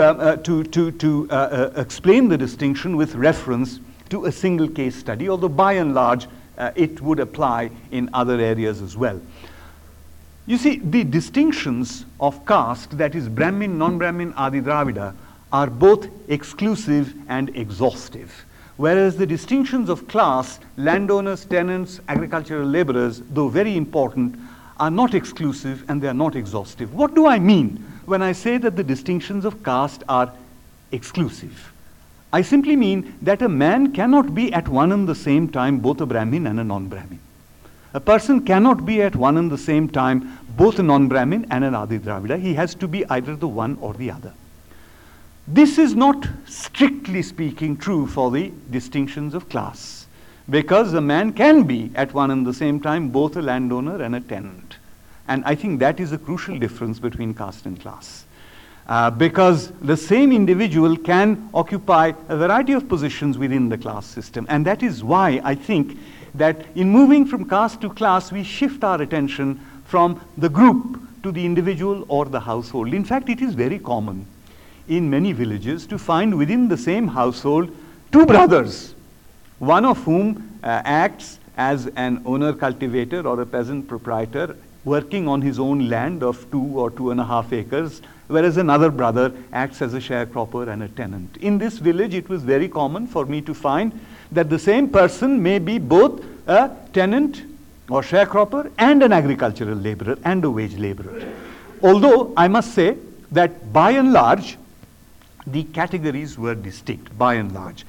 explain the distinction with reference to a single case study, although by and large it would apply in other areas as well. You see, the distinctions of caste, that is Brahmin, non-Brahmin, Adi Dravida, are both exclusive and exhaustive, whereas the distinctions of class, landowners, tenants, agricultural laborers, though very important, are not exclusive and they are not exhaustive. What do I mean when I say that the distinctions of caste are exclusive? I simply mean that a man cannot be at one and the same time both a Brahmin and a non-Brahmin. A person cannot be at one and the same time both a non-Brahmin and an Adi Dravida. He has to be either the one or the other. This is not strictly speaking true for the distinctions of class, because a man can be at one and the same time both a landowner and a tenant. And I think that is a crucial difference between caste and class. Because the same individual can occupy a variety of positions within the class system. And that is why I think that in moving from caste to class, we shift our attention from the group to the individual or the household. In fact, it is very common in many villages to find within the same household two brothers, one of whom acts as an owner cultivator or a peasant proprietor working on his own land of 2 or 2.5 acres, whereas another brother acts as a sharecropper and a tenant. In this village, it was very common for me to find that the same person may be both a tenant or sharecropper and an agricultural laborer and a wage laborer. Although I must say that by and large, the categories were distinct, by and large.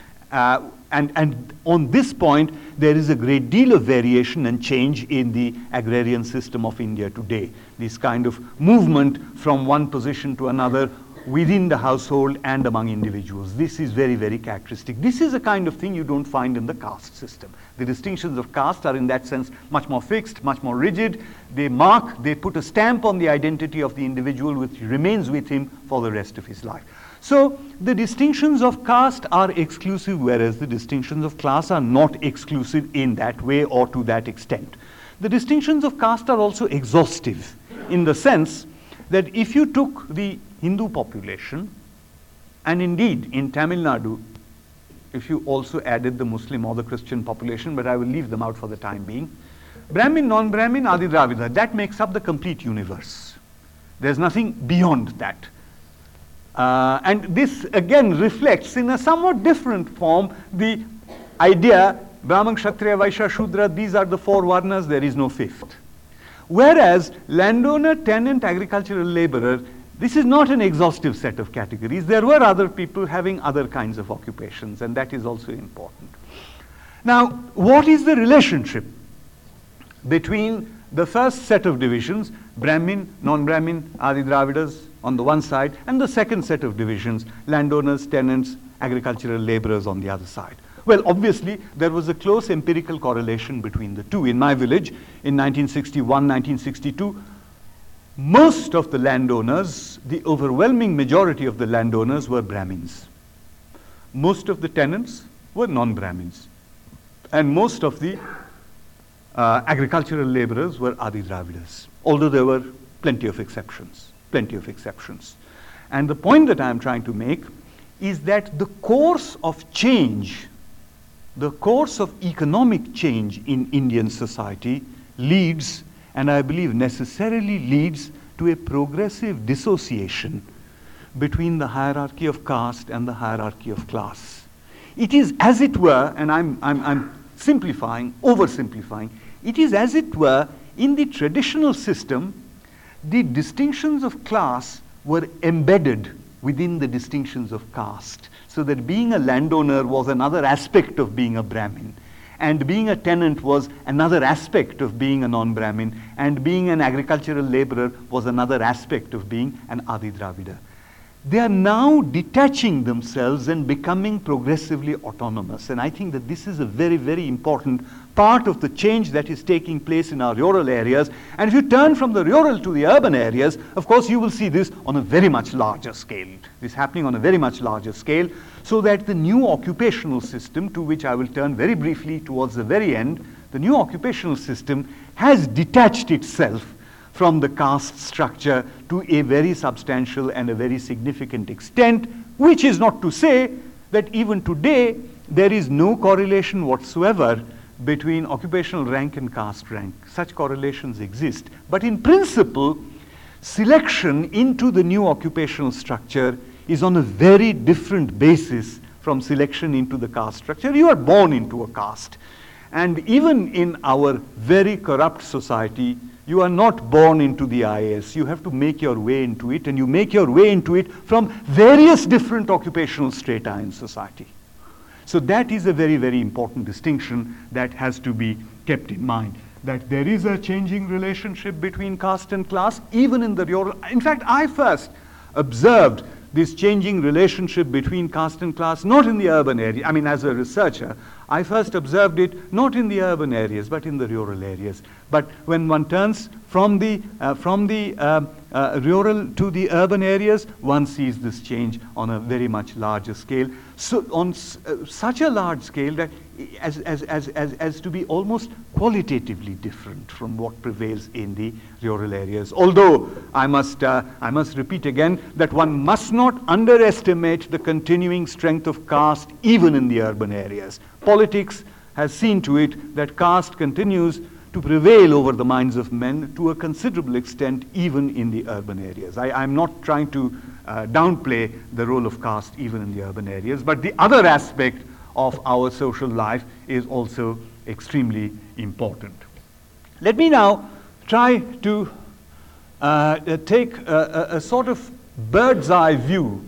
And on this point, there is a great deal of variation and change in the agrarian system of India today. This kind of movement from one position to another within the household and among individuals. This is very, very characteristic. This is a kind of thing you don't find in the caste system. The distinctions of caste are in that sense much more fixed, much more rigid. They put a stamp on the identity of the individual which remains with him for the rest of his life. So the distinctions of caste are exclusive, whereas the distinctions of class are not exclusive in that way or to that extent. The distinctions of caste are also exhaustive in the sense that if you took the Hindu population, and indeed in Tamil Nadu, if you also added the Muslim or the Christian population, but I will leave them out for the time being, Brahmin, non-Brahmin, Adi Dravida, that makes up the complete universe. There's nothing beyond that. And this again reflects in a somewhat different form the idea Brahman, Kshatriya, Vaishya, Shudra, these are the 4 varnas, there is no fifth. Whereas landowner, tenant, agricultural laborer, this is not an exhaustive set of categories. There were other people having other kinds of occupations, and that is also important. Now, what is the relationship between the first set of divisions, Brahmin, non-Brahmin, Adi Dravidas on the one side, and the second set of divisions, landowners, tenants, agricultural laborers on the other side? Well, obviously, there was a close empirical correlation between the two. In my village, in 1961, 1962, most of the landowners, the overwhelming majority of the landowners were Brahmins. Most of the tenants were non-Brahmins. And most of the agricultural laborers were Adi Dravidas, although there were plenty of exceptions. And the point that I am trying to make is that the course of change, the course of economic change in Indian society leads, and I believe necessarily leads, to a progressive dissociation between the hierarchy of caste and the hierarchy of class. It is as it were, and I'm simplifying, oversimplifying, it is as it were in the traditional system, the distinctions of class were embedded within the distinctions of caste, so that being a landowner was another aspect of being a Brahmin, and being a tenant was another aspect of being a non-Brahmin, and being an agricultural laborer was another aspect of being an Adi Dravida. They are now detaching themselves and becoming progressively autonomous, and I think that this is a very, very important part of the change that is taking place in our rural areas. And if you turn from the rural to the urban areas, of course you will see this on a very much larger scale. This happening on a very much larger scale, so that the new occupational system, to which I will turn very briefly towards the very end, the new occupational system has detached itself from the caste structure to a very substantial and a very significant extent, which is not to say that even today there is no correlation whatsoever between occupational rank and caste rank. Such correlations exist. But in principle, selection into the new occupational structure is on a very different basis from selection into the caste structure. You are born into a caste. And even in our very corrupt society, you are not born into the IAS. You have to make your way into it, and you make your way into it from various different occupational strata in society. So that is a very, very important distinction that has to be kept in mind, that there is a changing relationship between caste and class, even in the rural. In fact, I first observed this changing relationship between caste and class not in the urban area. I mean, as a researcher, I first observed it not in the urban areas, but in the rural areas. But when one turns from the rural to the urban areas, one sees this change on a very much larger scale. So on such a large scale that as to be almost qualitatively different from what prevails in the rural areas. Although I must repeat again that one must not underestimate the continuing strength of caste even in the urban areas. Politics has seen to it that caste continues to prevail over the minds of men to a considerable extent even in the urban areas. I'm not trying to downplay the role of caste even in the urban areas, but the other aspect of our social life is also extremely important. Let me now try to take a sort of bird's eye view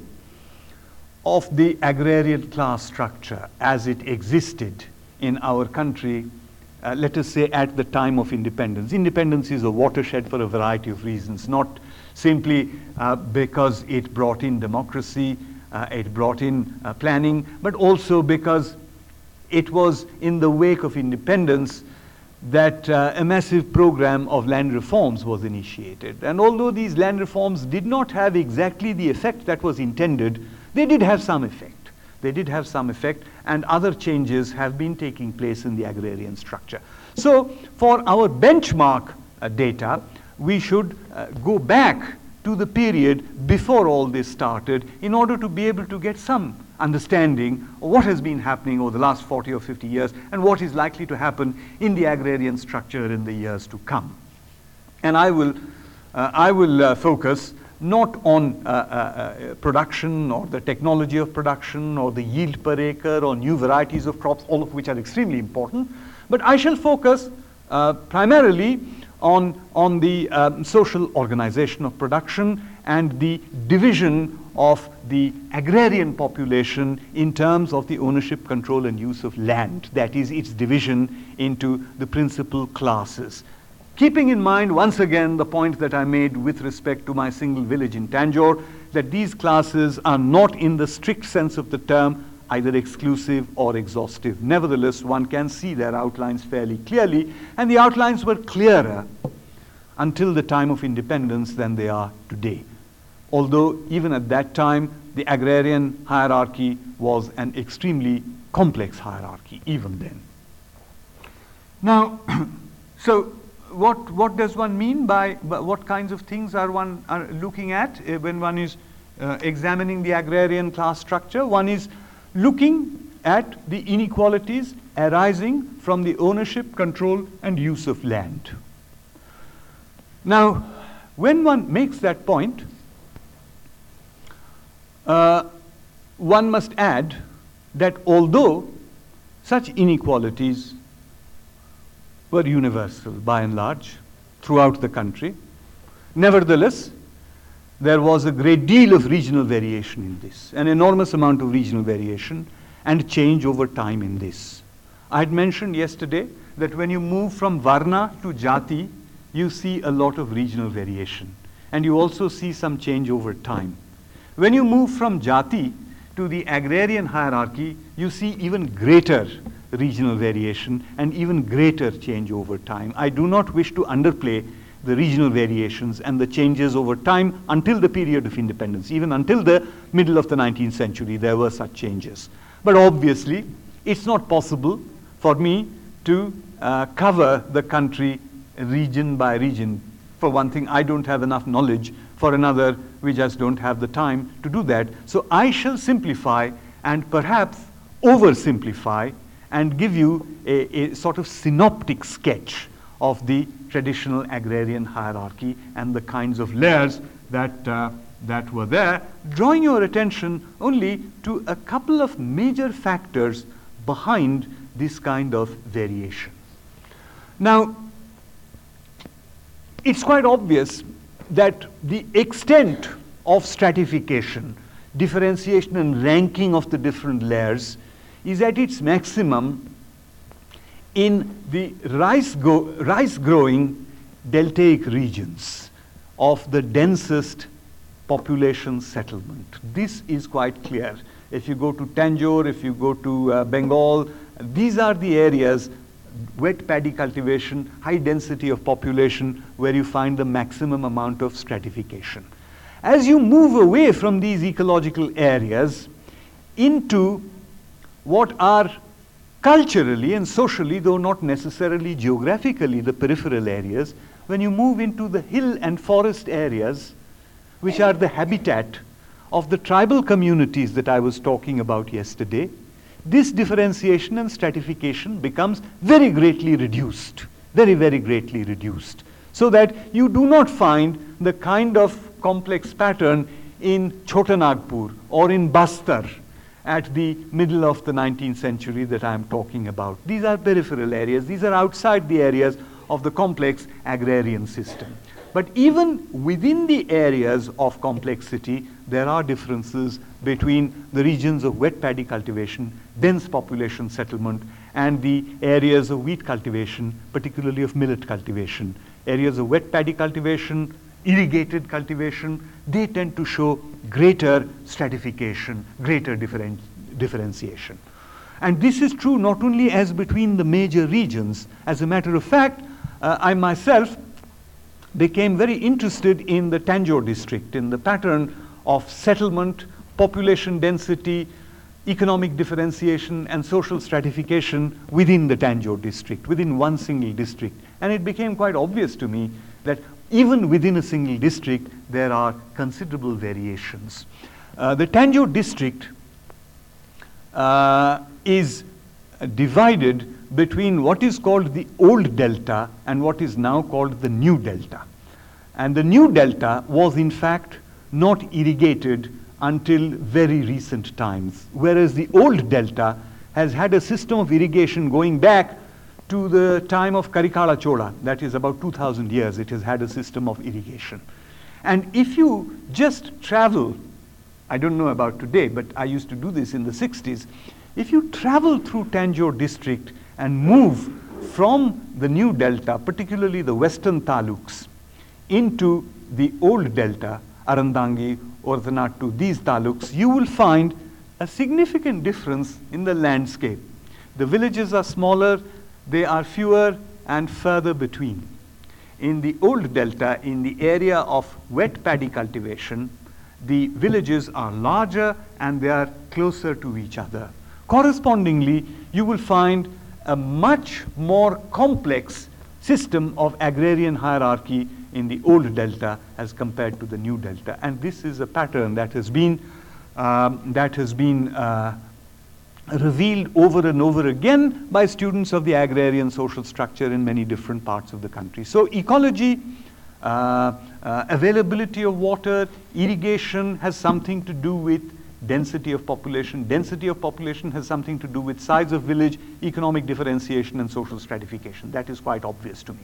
of the agrarian class structure as it existed in our country, let us say at the time of independence. Independence is a watershed for a variety of reasons, not simply because it brought in democracy, it brought in planning, but also because it was in the wake of independence that a massive program of land reforms was initiated. And although these land reforms did not have exactly the effect that was intended, they did have some effect. They did have some effect, and other changes have been taking place in the agrarian structure. So for our benchmark data, we should go back to the period before all this started in order to be able to get some understanding of what has been happening over the last 40 or 50 years and what is likely to happen in the agrarian structure in the years to come. And I will focus not on production or the technology of production or the yield per acre or new varieties of crops, all of which are extremely important, but I shall focus primarily on the social organization of production and the division of the agrarian population in terms of the ownership, control, and use of land, that is, its division into the principal classes. Keeping in mind, once again, the point that I made with respect to my single village in Tanjore, that these classes are not in the strict sense of the term either exclusive or exhaustive. Nevertheless, one can see their outlines fairly clearly, and the outlines were clearer until the time of independence than they are today. Although even at that time, the agrarian hierarchy was an extremely complex hierarchy, even then. Now, so what does one mean by what kinds of things are one looking at when one is examining the agrarian class structure? One is looking at the inequalities arising from the ownership, control, and use of land. Now, when one makes that point, one must add that although such inequalities were universal by and large throughout the country, nevertheless, there was a great deal of regional variation in this, an enormous amount of regional variation and change over time in this. I had mentioned yesterday that when you move from Varna to Jati, you see a lot of regional variation, and you also see some change over time. When you move from Jati to the agrarian hierarchy, you see even greater regional variation and even greater change over time. I do not wish to underplay the regional variations and the changes over time until the period of independence. Even until the middle of the 19th century, there were such changes. But obviously, it's not possible for me to cover the country region by region. For one thing, I don't have enough knowledge. For another, we just don't have the time to do that. So I shall simplify and perhaps oversimplify and give you a sort of synoptic sketch of the traditional agrarian hierarchy and the kinds of layers that were there, drawing your attention only to a couple of major factors behind this kind of variation. Now, it's quite obvious that the extent of stratification, differentiation and ranking of the different layers is at its maximum in the rice-growing deltaic regions of the densest population settlement. This is quite clear. If you go to Tanjore, if you go to Bengal, these are the areas, wet paddy cultivation, high density of population, where you find the maximum amount of stratification. As you move away from these ecological areas into what are culturally and socially, though not necessarily geographically, the peripheral areas, when you move into the hill and forest areas, which are the habitat of the tribal communities that I was talking about yesterday, this differentiation and stratification becomes very greatly reduced, very, very greatly reduced, so that you do not find the kind of complex pattern in Chota Nagpur or in Bastar at the middle of the 19th century that I am talking about. These are peripheral areas. These are outside the areas of the complex agrarian system. But even within the areas of complexity, there are differences between the regions of wet paddy cultivation, dense population settlement, and the areas of wheat cultivation, particularly of millet cultivation. Areas of wet paddy cultivation, irrigated cultivation, they tend to show greater stratification, greater differentiation. And this is true not only as between the major regions. As a matter of fact, I myself became very interested in the Tanjore district, in the pattern of settlement, population density, economic differentiation, and social stratification within the Tanjore district, within one single district. And it became quite obvious to me that even within a single district, there are considerable variations. The Tanjore district is divided between what is called the old delta and what is now called the new delta. And the new delta was in fact not irrigated until very recent times, whereas the old delta has had a system of irrigation going back to the time of Karikala Chola, that is about 2000 years, it has had a system of irrigation. And if you just travel, I don't know about today, but I used to do this in the 60s, if you travel through Tanjore district and move from the new delta, particularly the western taluks, into the old delta, Arandangi, Orthanattu, these taluks, you will find a significant difference in the landscape. The villages are smaller, they are fewer and further between. In the old delta, in the area of wet paddy cultivation, the villages are larger and they are closer to each other. Correspondingly, you will find a much more complex system of agrarian hierarchy in the old delta as compared to the new delta. And this is a pattern that has been revealed over and over again by students of the agrarian social structure in many different parts of the country. So ecology, availability of water, irrigation has something to do with density of population. Density of population has something to do with size of village, economic differentiation, and social stratification. That is quite obvious to me.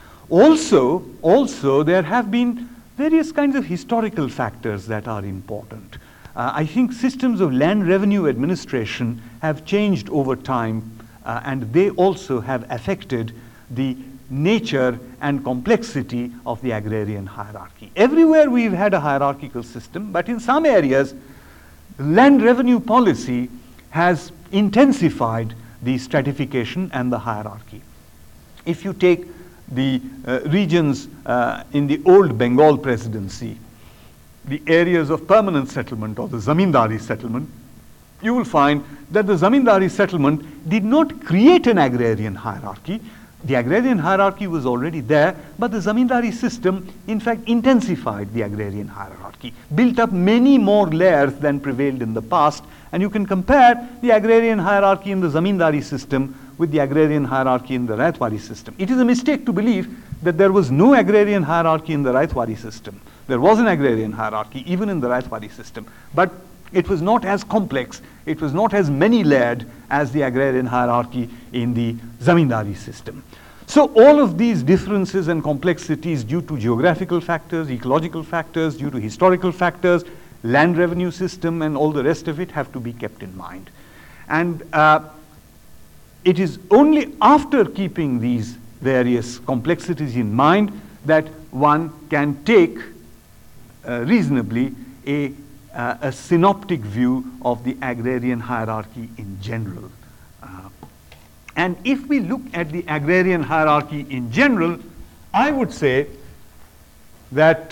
Also, there have been various kinds of historical factors that are important. I think systems of land revenue administration have changed over time, and they also have affected the nature and complexity of the agrarian hierarchy. Everywhere we've had a hierarchical system, but in some areas, land revenue policy has intensified the stratification and the hierarchy. If you take the regions in the old Bengal presidency, the areas of permanent settlement or the zamindari settlement, you will find that the zamindari settlement did not create an agrarian hierarchy. The agrarian hierarchy was already there, but the zamindari system in fact intensified the agrarian hierarchy, built up many more layers than prevailed in the past, and you can compare the agrarian hierarchy in the zamindari system with the agrarian hierarchy in the Raitwari system. It is a mistake to believe that there was no agrarian hierarchy in the Raitwari system. There was an agrarian hierarchy even in the Raitwari system, but it was not as complex, it was not as many layered as the agrarian hierarchy in the zamindari system. So all of these differences and complexities due to geographical factors, ecological factors, due to historical factors, land revenue system and all the rest of it have to be kept in mind. And it is only after keeping these various complexities in mind that one can take reasonably a synoptic view of the agrarian hierarchy in general. And if we look at the agrarian hierarchy in general, I would say that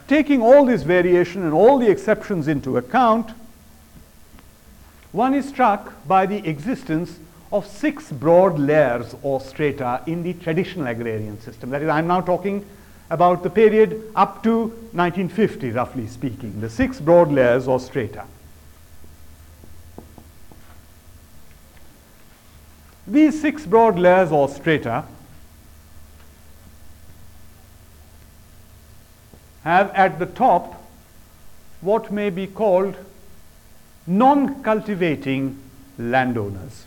taking all this variation and all the exceptions into account, one is struck by the existence of 6 broad layers or strata in the traditional agrarian system. That is, I'm now talking about the period up to 1950, roughly speaking, the 6 broad layers or strata. These 6 broad layers or strata have at the top what may be called non-cultivating landowners.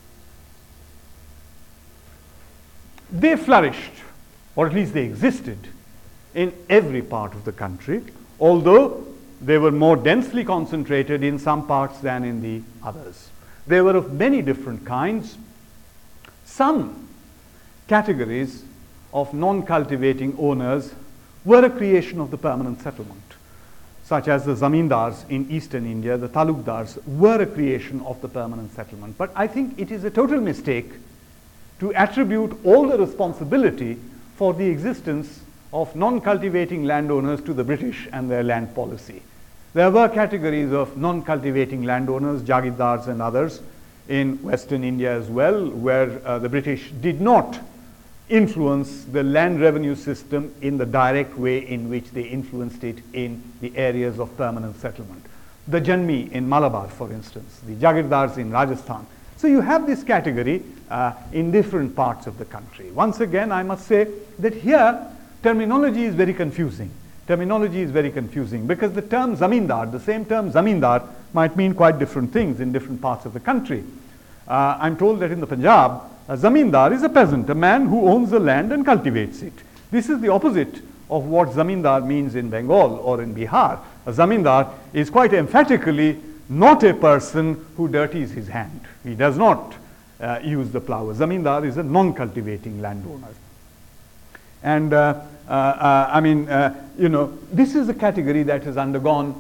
They flourished, or at least they existed, in every part of the country, although they were more densely concentrated in some parts than in the others. They were of many different kinds. Some categories of non-cultivating owners were a creation of the permanent settlement, such as the zamindars in eastern India, the talukdars, were a creation of the permanent settlement. But I think it is a total mistake to attribute all the responsibility for the existence of non-cultivating landowners to the British and their land policy. There were categories of non-cultivating landowners, jagirdars and others, in Western India as well, where the British did not influence the land revenue system in the direct way in which they influenced it in the areas of permanent settlement. The Janmi in Malabar, for instance, the Jagirdars in Rajasthan. So you have this category in different parts of the country. Once again, I must say that here terminology is very confusing. Terminology is very confusing because the term zamindar, the same term zamindar, might mean quite different things in different parts of the country. I'm told that in the Punjab, a zamindar is a peasant, a man who owns the land and cultivates it. This is the opposite of what zamindar means in Bengal or in Bihar. A zamindar is quite emphatically not a person who dirties his hand. He does not use the plow. A zamindar is a non-cultivating landowner. And I mean, this is a category that has undergone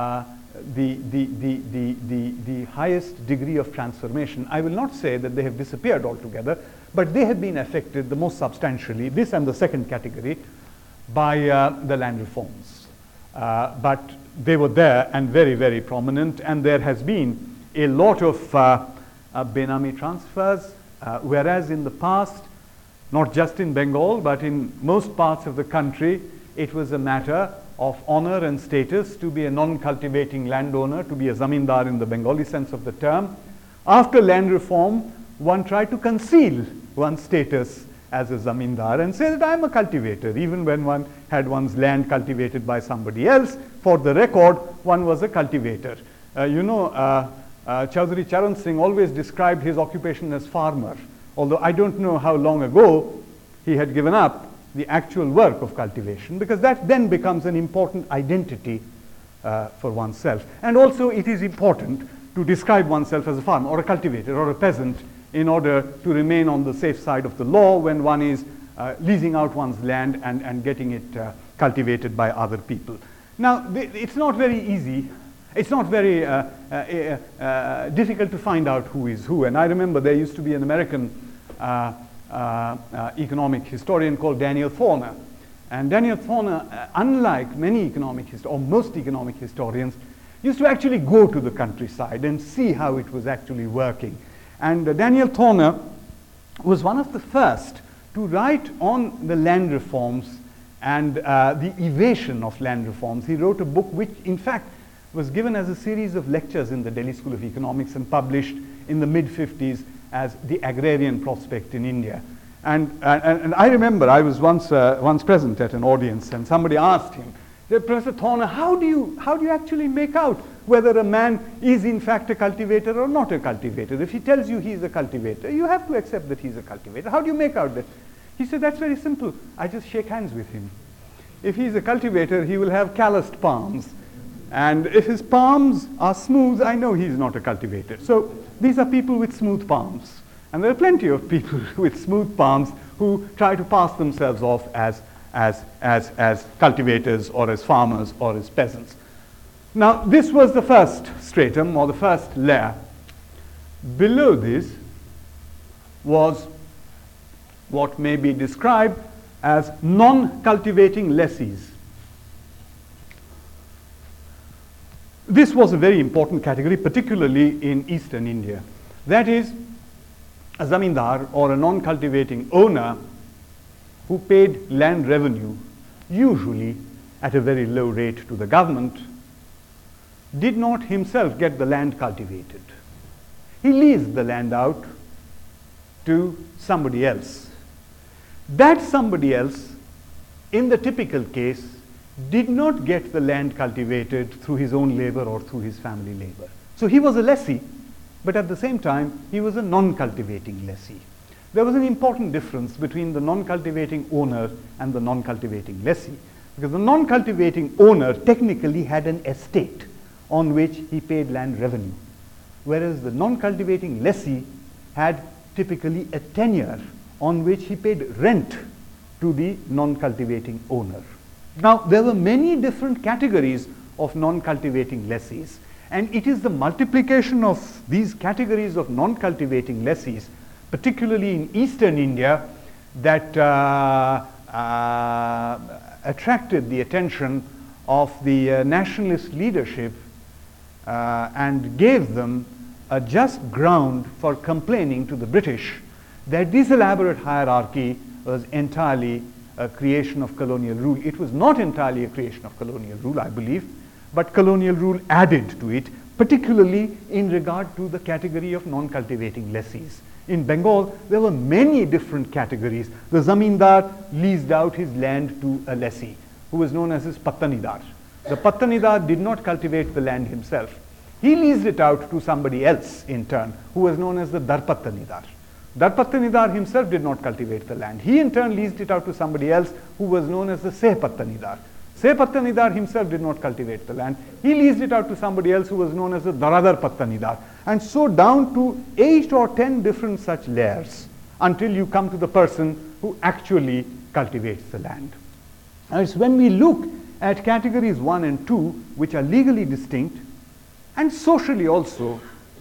the highest degree of transformation. I will not say that they have disappeared altogether, but they have been affected the most substantially, this and the second category, by the land reforms. But they were there and very, very prominent, and there has been a lot of Benami transfers, whereas in the past, not just in Bengal, but in most parts of the country, it was a matter of honor and status to be a non-cultivating landowner, to be a zamindar in the Bengali sense of the term. After land reform, one tried to conceal one's status as a zamindar and say that I'm a cultivator, even when one had one's land cultivated by somebody else. For the record, one was a cultivator. Chaudhary Charan Singh always described his occupation as farmer, although I don't know how long ago he had given up the actual work of cultivation, because that then becomes an important identity for oneself. And also it is important to describe oneself as a farmer or a cultivator or a peasant in order to remain on the safe side of the law when one is leasing out one's land and getting it cultivated by other people. Now, it's not very easy. It's not very difficult to find out who is who. And I remember there used to be an American economic historian called Daniel Thorner. And Daniel Thorner, unlike many or most economic historians, used to actually go to the countryside and see how it was actually working. And Daniel Thorner was one of the first to write on the land reforms and the evasion of land reforms. He wrote a book which, in fact, was given as a series of lectures in the Delhi School of Economics and published in the mid-50s as The Agrarian Prospect in India. And I remember I was once present at an audience, and somebody asked him, Professor Thorner, how do you actually make out whether a man is in fact a cultivator or not a cultivator? If he tells you he's a cultivator, you have to accept that he's a cultivator. How do you make out that? He said, that's very simple. I just shake hands with him. If he's a cultivator, he will have calloused palms. And if his palms are smooth, I know he's not a cultivator. So these are people with smooth palms. And there are plenty of people with smooth palms who try to pass themselves off as cultivators or as farmers or as peasants. Now, this was the first stratum or the first layer. Below this was what may be described as non-cultivating lessees. This was a very important category, particularly in eastern India. That is, a zamindar or a non-cultivating owner who paid land revenue, usually at a very low rate to the government, did not himself get the land cultivated. He leased the land out to somebody else. That somebody else, in the typical case, did not get the land cultivated through his own labor or through his family labor. So he was a lessee, but at the same time, he was a non-cultivating lessee. There was an important difference between the non-cultivating owner and the non-cultivating lessee, because the non-cultivating owner technically had an estate on which he paid land revenue, whereas the non-cultivating lessee had typically a tenure on which he paid rent to the non-cultivating owner. Now, there were many different categories of non-cultivating lessees, and it is the multiplication of these categories of non-cultivating lessees, particularly in eastern India, that attracted the attention of the nationalist leadership and gave them a just ground for complaining to the British that this elaborate hierarchy was entirely a creation of colonial rule. It was not entirely a creation of colonial rule, I believe, but colonial rule added to it, particularly in regard to the category of non-cultivating lessees. In Bengal, there were many different categories. The zamindar leased out his land to a lessee, who was known as his pattanidar. The pattanidar did not cultivate the land himself. He leased it out to somebody else in turn, who was known as the darpattanidar. Darpattanidar himself did not cultivate the land. He in turn leased it out to somebody else who was known as the Sehpattanidar. Sehpattanidar himself did not cultivate the land. He leased it out to somebody else who was known as the Daradar Pattanidar. And so down to 8 or 10 different such layers until you come to the person who actually cultivates the land. Now it's when we look at categories 1 and 2, which are legally distinct and socially also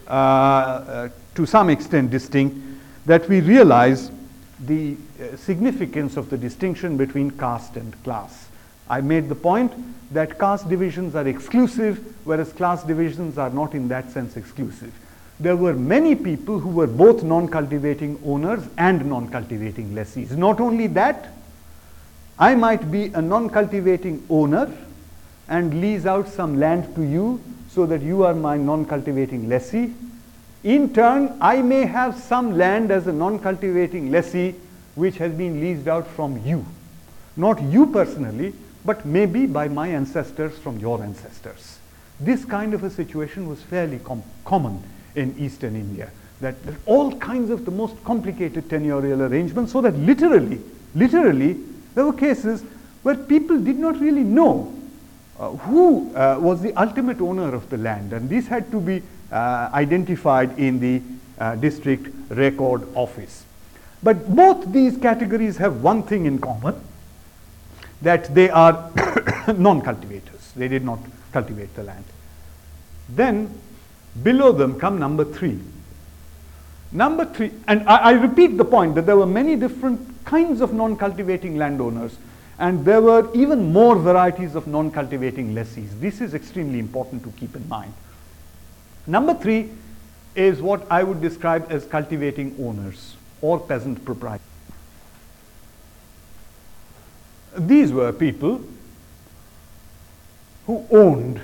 to some extent distinct, that we realize the significance of the distinction between caste and class. I made the point that caste divisions are exclusive, whereas class divisions are not in that sense exclusive. There were many people who were both non-cultivating owners and non-cultivating lessees. Not only that, I might be a non-cultivating owner and lease out some land to you so that you are my non-cultivating lessee. In turn, I may have some land as a non-cultivating lessee which has been leased out from you. Not you personally, but maybe by my ancestors from your ancestors. This kind of a situation was fairly common in eastern India, that all kinds of the most complicated tenurial arrangements, so that literally, there were cases where people did not really know who was the ultimate owner of the land, and this had to be identified in the district record office. But both these categories have one thing in common, that they are non-cultivators. They did not cultivate the land. Then below them come number 3. Number 3, and I repeat the point that there were many different kinds of non-cultivating landowners, and there were even more varieties of non-cultivating lessees. This is extremely important to keep in mind. Number 3 is what I would describe as cultivating owners or peasant proprietors. These were people who owned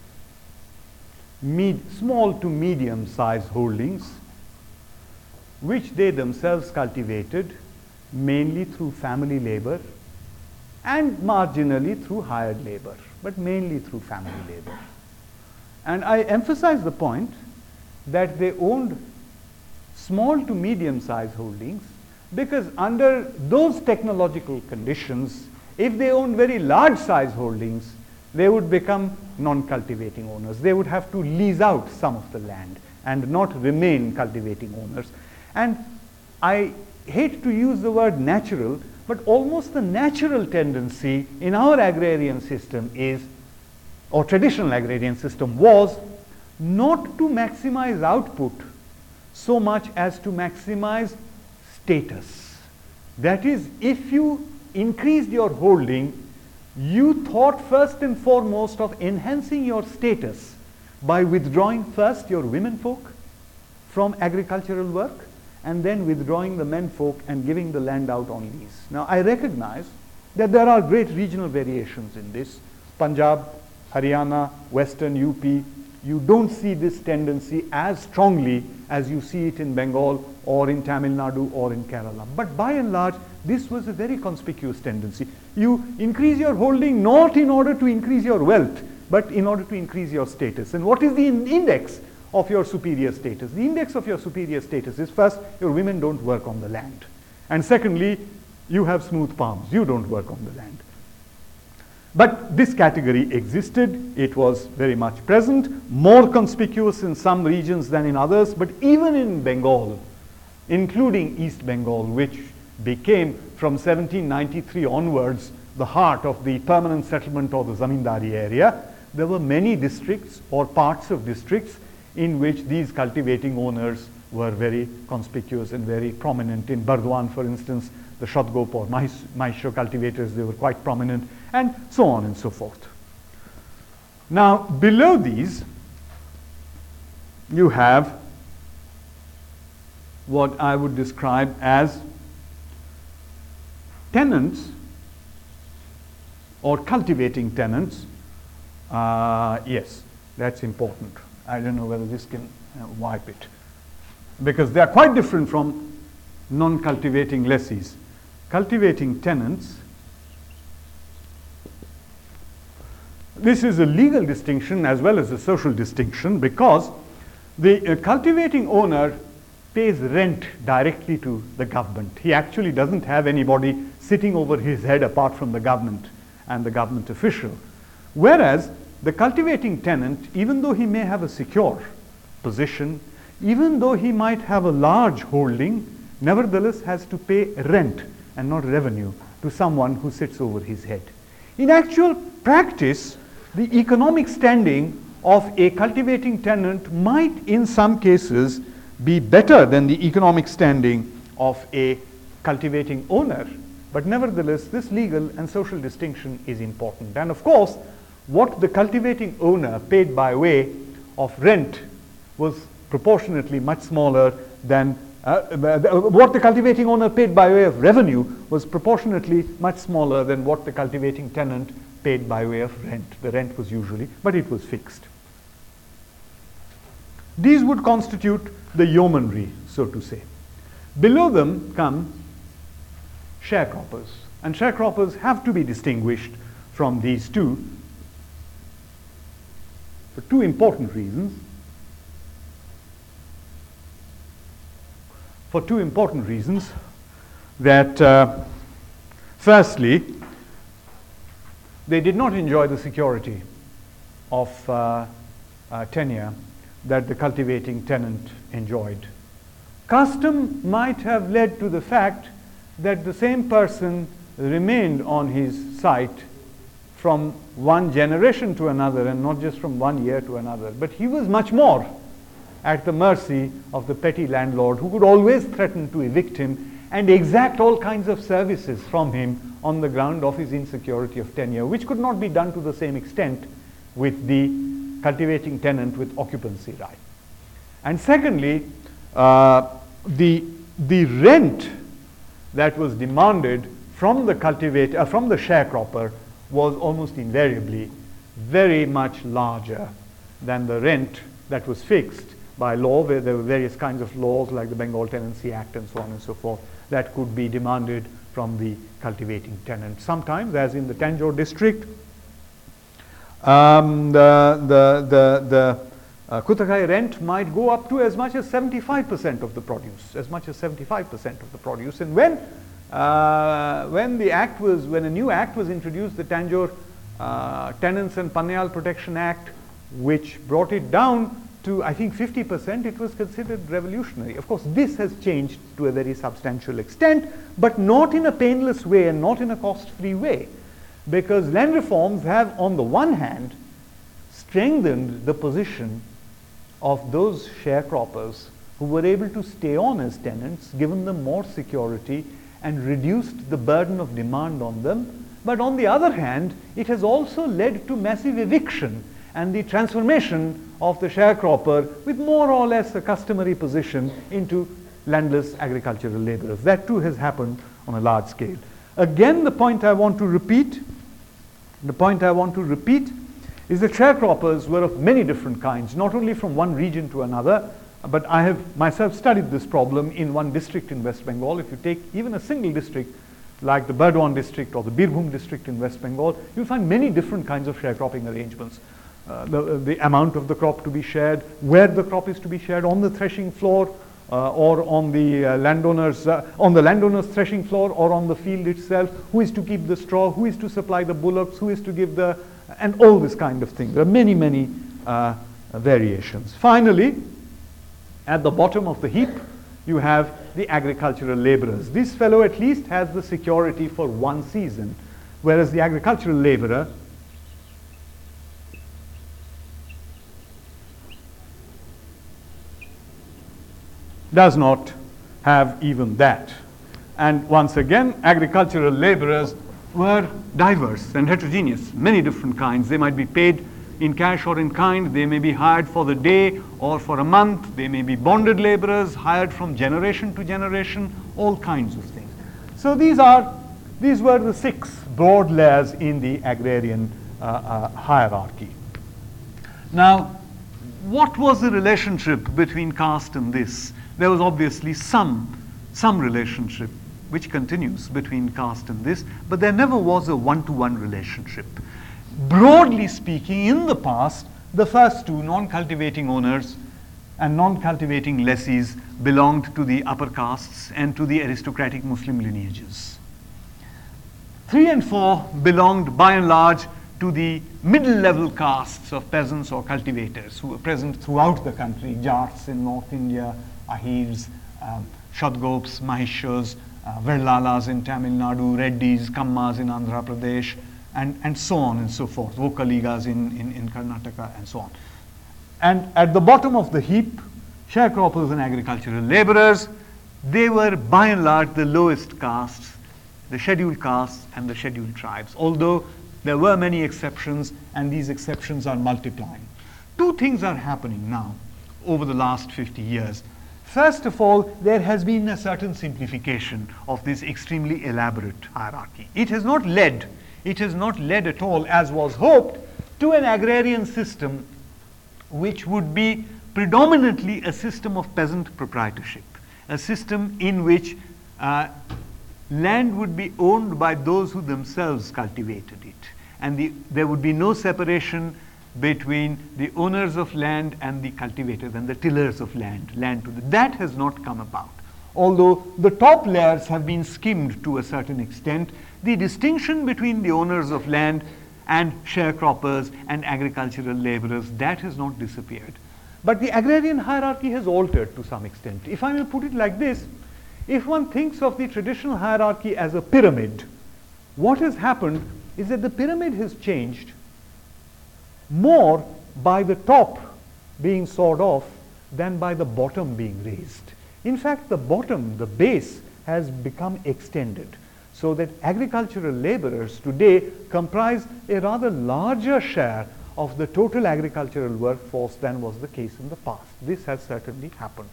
small to medium sized holdings, which they themselves cultivated mainly through family labor and marginally through hired labor, but mainly through family labor. And I emphasize the point that they owned small to medium sized holdings because under those technological conditions, if they owned very large size holdings, they would become non-cultivating owners. They would have to lease out some of the land and not remain cultivating owners. And I hate to use the word natural, but almost the natural tendency in our agrarian system is, or traditional agrarian system was, not to maximize output so much as to maximize status. That is, if you increased your holding, you thought first and foremost of enhancing your status by withdrawing first your women folk from agricultural work and then withdrawing the men folk and giving the land out on lease. Now, I recognize that there are great regional variations in this. Punjab, Haryana, Western UP, you don't see this tendency as strongly as you see it in Bengal or in Tamil Nadu or in Kerala. But by and large, this was a very conspicuous tendency. You increase your holding not in order to increase your wealth, but in order to increase your status. And what is the index of your superior status? The index of your superior status is, first, your women don't work on the land. And secondly, you have smooth palms. You don't work on the land. But this category existed. It was very much present, more conspicuous in some regions than in others. But even in Bengal, including East Bengal, which became from 1793 onwards the heart of the permanent settlement or the zamindari area, there were many districts or parts of districts in which these cultivating owners were very conspicuous and very prominent. In Burdwan, for instance, the Shatgop or Mahisho cultivators, they were quite prominent, and so on and so forth. Now, below these, you have what I would describe as tenants or cultivating tenants. Yes, that's important. I don't know whether this can wipe it, because they are quite different from non-cultivating lessees. Cultivating tenants, this is a legal distinction as well as a social distinction, because the cultivating owner pays rent directly to the government. He actually doesn't have anybody sitting over his head apart from the government and the government official. Whereas the cultivating tenant, even though he may have a secure position, even though he might have a large holding, nevertheless has to pay rent and not revenue to someone who sits over his head. In actual practice, the economic standing of a cultivating tenant might in some cases be better than the economic standing of a cultivating owner. But nevertheless, this legal and social distinction is important. And of course, what the cultivating owner paid by way of rent was proportionately much smaller than what the cultivating owner paid by way of revenue was proportionately much smaller than what the cultivating tenant paid by way of rent. The rent was usually, but it was fixed. These would constitute the yeomanry, so to say. Below them come sharecroppers, and sharecroppers have to be distinguished from these two for two important reasons. For two important reasons, that firstly, they did not enjoy the security of tenure that the cultivating tenant enjoyed. Custom might have led to the fact that the same person remained on his site from one generation to another and not just from 1 year to another, but he was much more at the mercy of the petty landlord, who could always threaten to evict him and exact all kinds of services from him on the ground of his insecurity of tenure, which could not be done to the same extent with the cultivating tenant with occupancy right. And secondly, the rent that was demanded from the sharecropper was almost invariably very much larger than the rent that was fixed by law, where there were various kinds of laws like the Bengal Tenancy Act and so on and so forth that could be demanded from the cultivating tenant. Sometimes, as in the Tanjore district, the Kutakai rent might go up to as much as 75% of the produce, And when a new act was introduced, the Tanjore Tenants and Pannayal Protection Act, which brought it down to, I think, 50%, it was considered revolutionary. Of course, this has changed to a very substantial extent, but not in a painless way and not in a cost-free way, because land reforms have, on the one hand, strengthened the position of those sharecroppers who were able to stay on as tenants, given them more security, and reduced the burden of demand on them. But on the other hand, it has also led to massive eviction and the transformation of the sharecropper with more or less a customary position into landless agricultural laborers. That too has happened on a large scale. Again, the point I want to repeat is that sharecroppers were of many different kinds, not only from one region to another, but I have myself studied this problem in one district in West Bengal. If you take even a single district like the Burdwan district or the Birbhum district in West Bengal, you'll find many different kinds of sharecropping arrangements. The amount of the crop to be shared, where the crop is to be shared, on the threshing floor, or on the landowner's threshing floor, or on the field itself, who is to keep the straw, who is to supply the bullocks, who is to give the, and all this kind of thing. There are many, many variations. Finally, at the bottom of the heap, you have the agricultural laborers. This fellow at least has the security for one season, whereas the agricultural laborer does not have even that. And once again, agricultural laborers were diverse and heterogeneous, many different kinds. They might be paid in cash or in kind. They may be hired for the day or for a month. They may be bonded laborers, hired from generation to generation, all kinds of things. So these were the 6 broad layers in the agrarian hierarchy. Now, what was the relationship between caste and this? There was obviously some relationship which continues between caste and this, but there never was a one-to-one relationship. Broadly speaking, in the past, the first two, non-cultivating owners and non-cultivating lessees, belonged to the upper castes and to the aristocratic Muslim lineages. 3 and 4 belonged by and large to the middle-level castes of peasants or cultivators who were present throughout the country, Jats in North India, Ahirs, Shadgops, Mahishas, Verlalas in Tamil Nadu, Reddis, Kammas in Andhra Pradesh, and so on and so forth, Vokaligas in Karnataka and so on. And at the bottom of the heap, sharecroppers and agricultural laborers, they were by and large the lowest castes, the scheduled castes and the scheduled tribes, although there were many exceptions, and these exceptions are multiplying. 2 things are happening now over the last 50 years. First of all, there has been a certain simplification of this extremely elaborate hierarchy. It has not led at all, as was hoped, to an agrarian system which would be predominantly a system of peasant proprietorship, a system in which land would be owned by those who themselves cultivated it, and there would be no separation between the owners of land and the cultivators and the tillers of land. That has not come about. Although the top layers have been skimmed to a certain extent, the distinction between the owners of land and sharecroppers and agricultural laborers, that has not disappeared. But the agrarian hierarchy has altered to some extent. If I may put it like this, if one thinks of the traditional hierarchy as a pyramid, what has happened is that the pyramid has changed more by the top being sawed off than by the bottom being raised. In fact, the bottom, the base, has become extended, so that agricultural laborers today comprise a rather larger share of the total agricultural workforce than was the case in the past. This has certainly happened.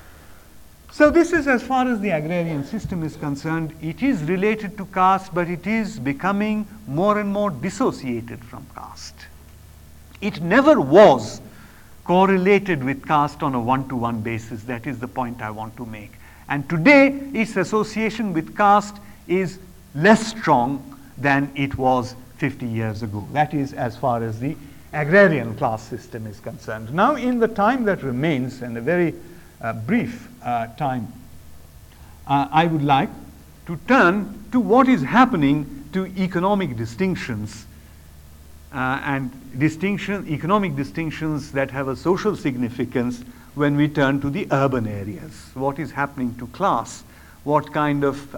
So this is, as far as the agrarian system is concerned, it is related to caste, but it is becoming more and more dissociated from caste. It never was correlated with caste on a one-to-one basis. That is the point I want to make. And today, its association with caste is less strong than it was 50 years ago. That is as far as the agrarian class system is concerned. Now, in the time that remains, and a very brief time, I would like to turn to what is happening to economic distinctions economic distinctions that have a social significance when we turn to the urban areas. What is happening to class? What kind of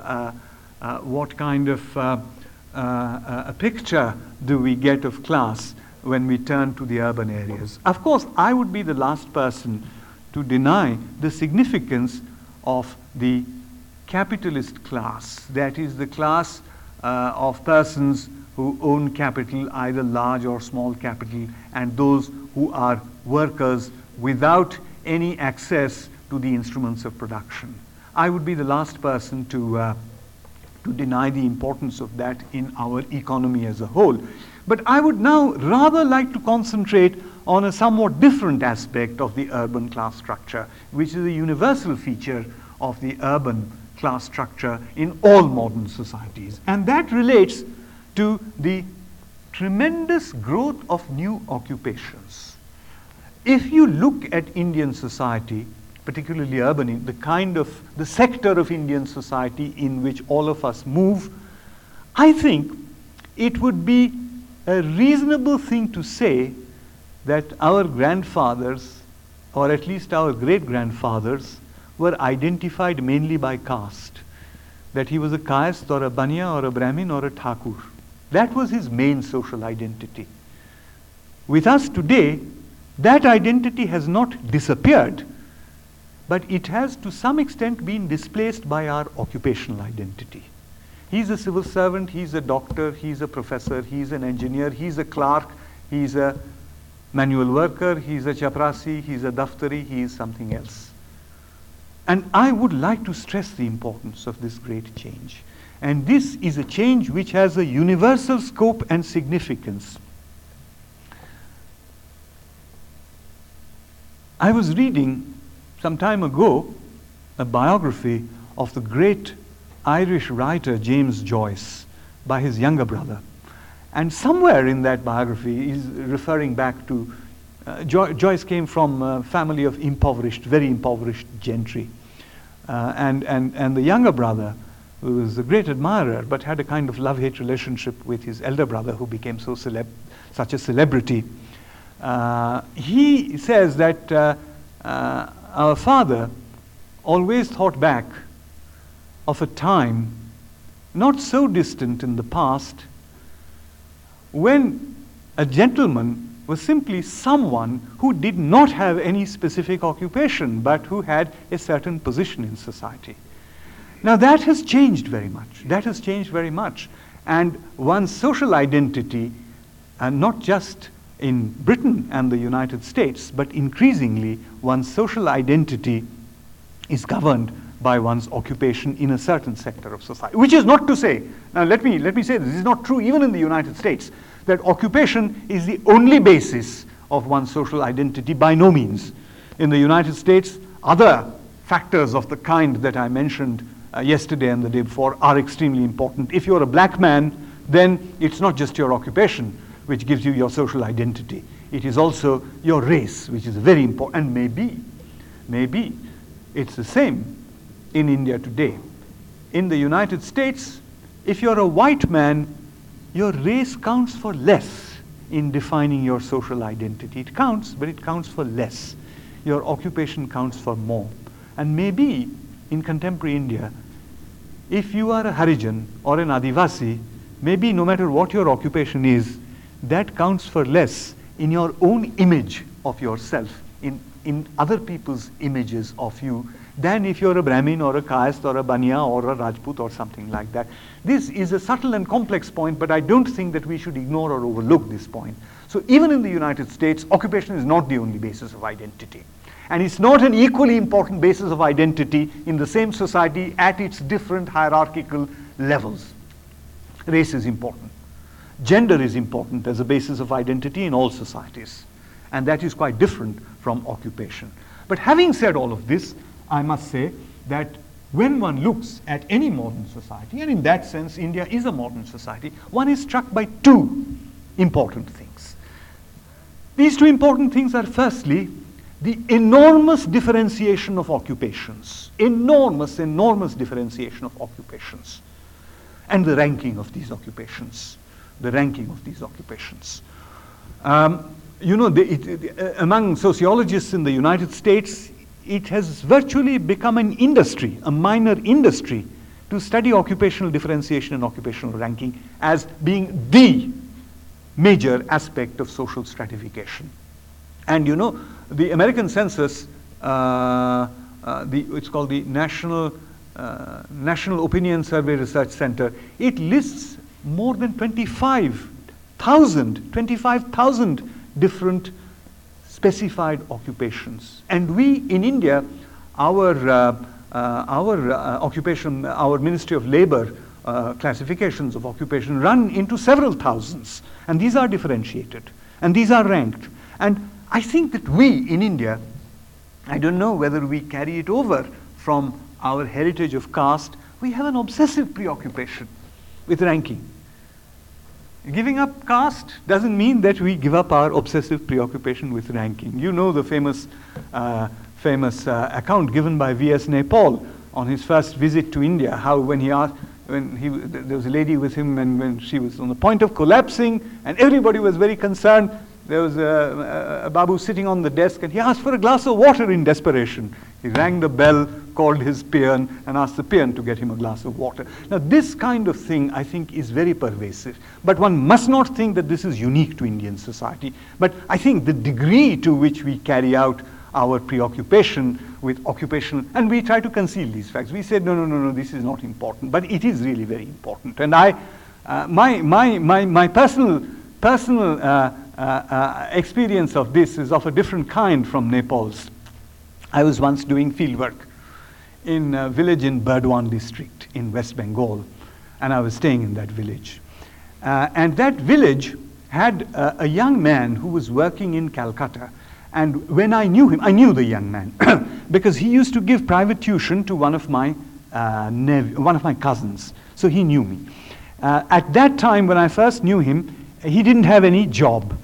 a picture do we get of class when we turn to the urban areas? Of course, I would be the last person to deny the significance of the capitalist class, that is the class of persons who own capital, either large or small capital, and those who are workers without any access to the instruments of production. I would be the last person to deny the importance of that in our economy as a whole. But I would now rather like to concentrate on a somewhat different aspect of the urban class structure, which is a universal feature of the urban class structure in all modern societies. And that relates to the tremendous growth of new occupations. If you look at Indian society, particularly urban, the sector of Indian society in which all of us move, I think it would be a reasonable thing to say that our grandfathers, or at least our great-grandfathers, were identified mainly by caste, that he was a Kayast or a Baniya or a Brahmin or a Thakur. That was his main social identity. With us today, that identity has not disappeared, but it has to some extent been displaced by our occupational identity. He's a civil servant, he's a doctor, he's a professor, he's an engineer, he's a clerk, he's a manual worker, he's a chaprasi, he's a daftari, he is something else. And I would like to stress the importance of this great change. And this is a change which has a universal scope and significance. I was reading some time ago a biography of the great Irish writer James Joyce by his younger brother. And somewhere in that biography is referring back to Joyce came from a family of very impoverished gentry. And the younger brother, who was a great admirer but had a kind of love-hate relationship with his elder brother who became such a celebrity, he says that our father always thought back of a time not so distant in the past when a gentleman was simply someone who did not have any specific occupation but who had a certain position in society. Now that has changed very much. That has changed very much. And one's social identity, not just in Britain and the United States, but increasingly one's social identity is governed by one's occupation in a certain sector of society. Which is not to say, now let me say this is not true even in the United States, that occupation is the only basis of one's social identity, by no means. In the United States, other factors of the kind that I mentioned yesterday and the day before are extremely important. If you're a black man, then it's not just your occupation which gives you your social identity. It is also your race, which is very important. And maybe it's the same in India today. In the United States, if you're a white man, your race counts for less in defining your social identity. It counts, but it counts for less. Your occupation counts for more. And maybe in contemporary India, if you are a Harijan or an Adivasi, maybe no matter what your occupation is, that counts for less in your own image of yourself, in other people's images of you, than if you're a Brahmin or a Kayast or a Baniya or a Rajput or something like that. This is a subtle and complex point, but I don't think that we should ignore or overlook this point. So even in the United States, occupation is not the only basis of identity. And it's not an equally important basis of identity in the same society at its different hierarchical levels. Race is important. Gender is important as a basis of identity in all societies. And that is quite different from occupation. But having said all of this, I must say that when one looks at any modern society, and in that sense India is a modern society, one is struck by two important things. These two important things are firstly, the enormous differentiation of occupations, enormous differentiation of occupations, and the ranking of these occupations, among sociologists in the United States, it has virtually become an industry, a minor industry, to study occupational differentiation and occupational ranking as being the major aspect of social stratification. And the American census, it's called the National Opinion Survey Research Center, it lists more than 25,000 different specified occupations. And we in India, our occupation, our Ministry of Labor classifications of occupation run into several thousands, and these are differentiated, and these are ranked. And I think that we in India, I don't know whether we carry it over from our heritage of caste, we have an obsessive preoccupation with ranking. Giving up caste doesn't mean that we give up our obsessive preoccupation with ranking. You know the famous account given by V.S. Naipaul on his first visit to India, how when he asked, there was a lady with him, and when she was on the point of collapsing, and everybody was very concerned, there was a Babu sitting on the desk, and he asked for a glass of water in desperation. He rang the bell, called his peon, and asked the peon to get him a glass of water. Now, this kind of thing, I think, is very pervasive. But one must not think that this is unique to Indian society. But I think the degree to which we carry out our preoccupation with occupational, and we try to conceal these facts. We said, no, this is not important, but it is really very important. And my personal experience of this is of a different kind from Naipaul's. I was once doing field work in a village in Burdwan district in West Bengal, and I was staying in that village. And that village had a young man who was working in Calcutta. And when I knew him, I knew the young man because he used to give private tuition to one of my cousins. So he knew me. At that time, when I first knew him, he didn't have any job.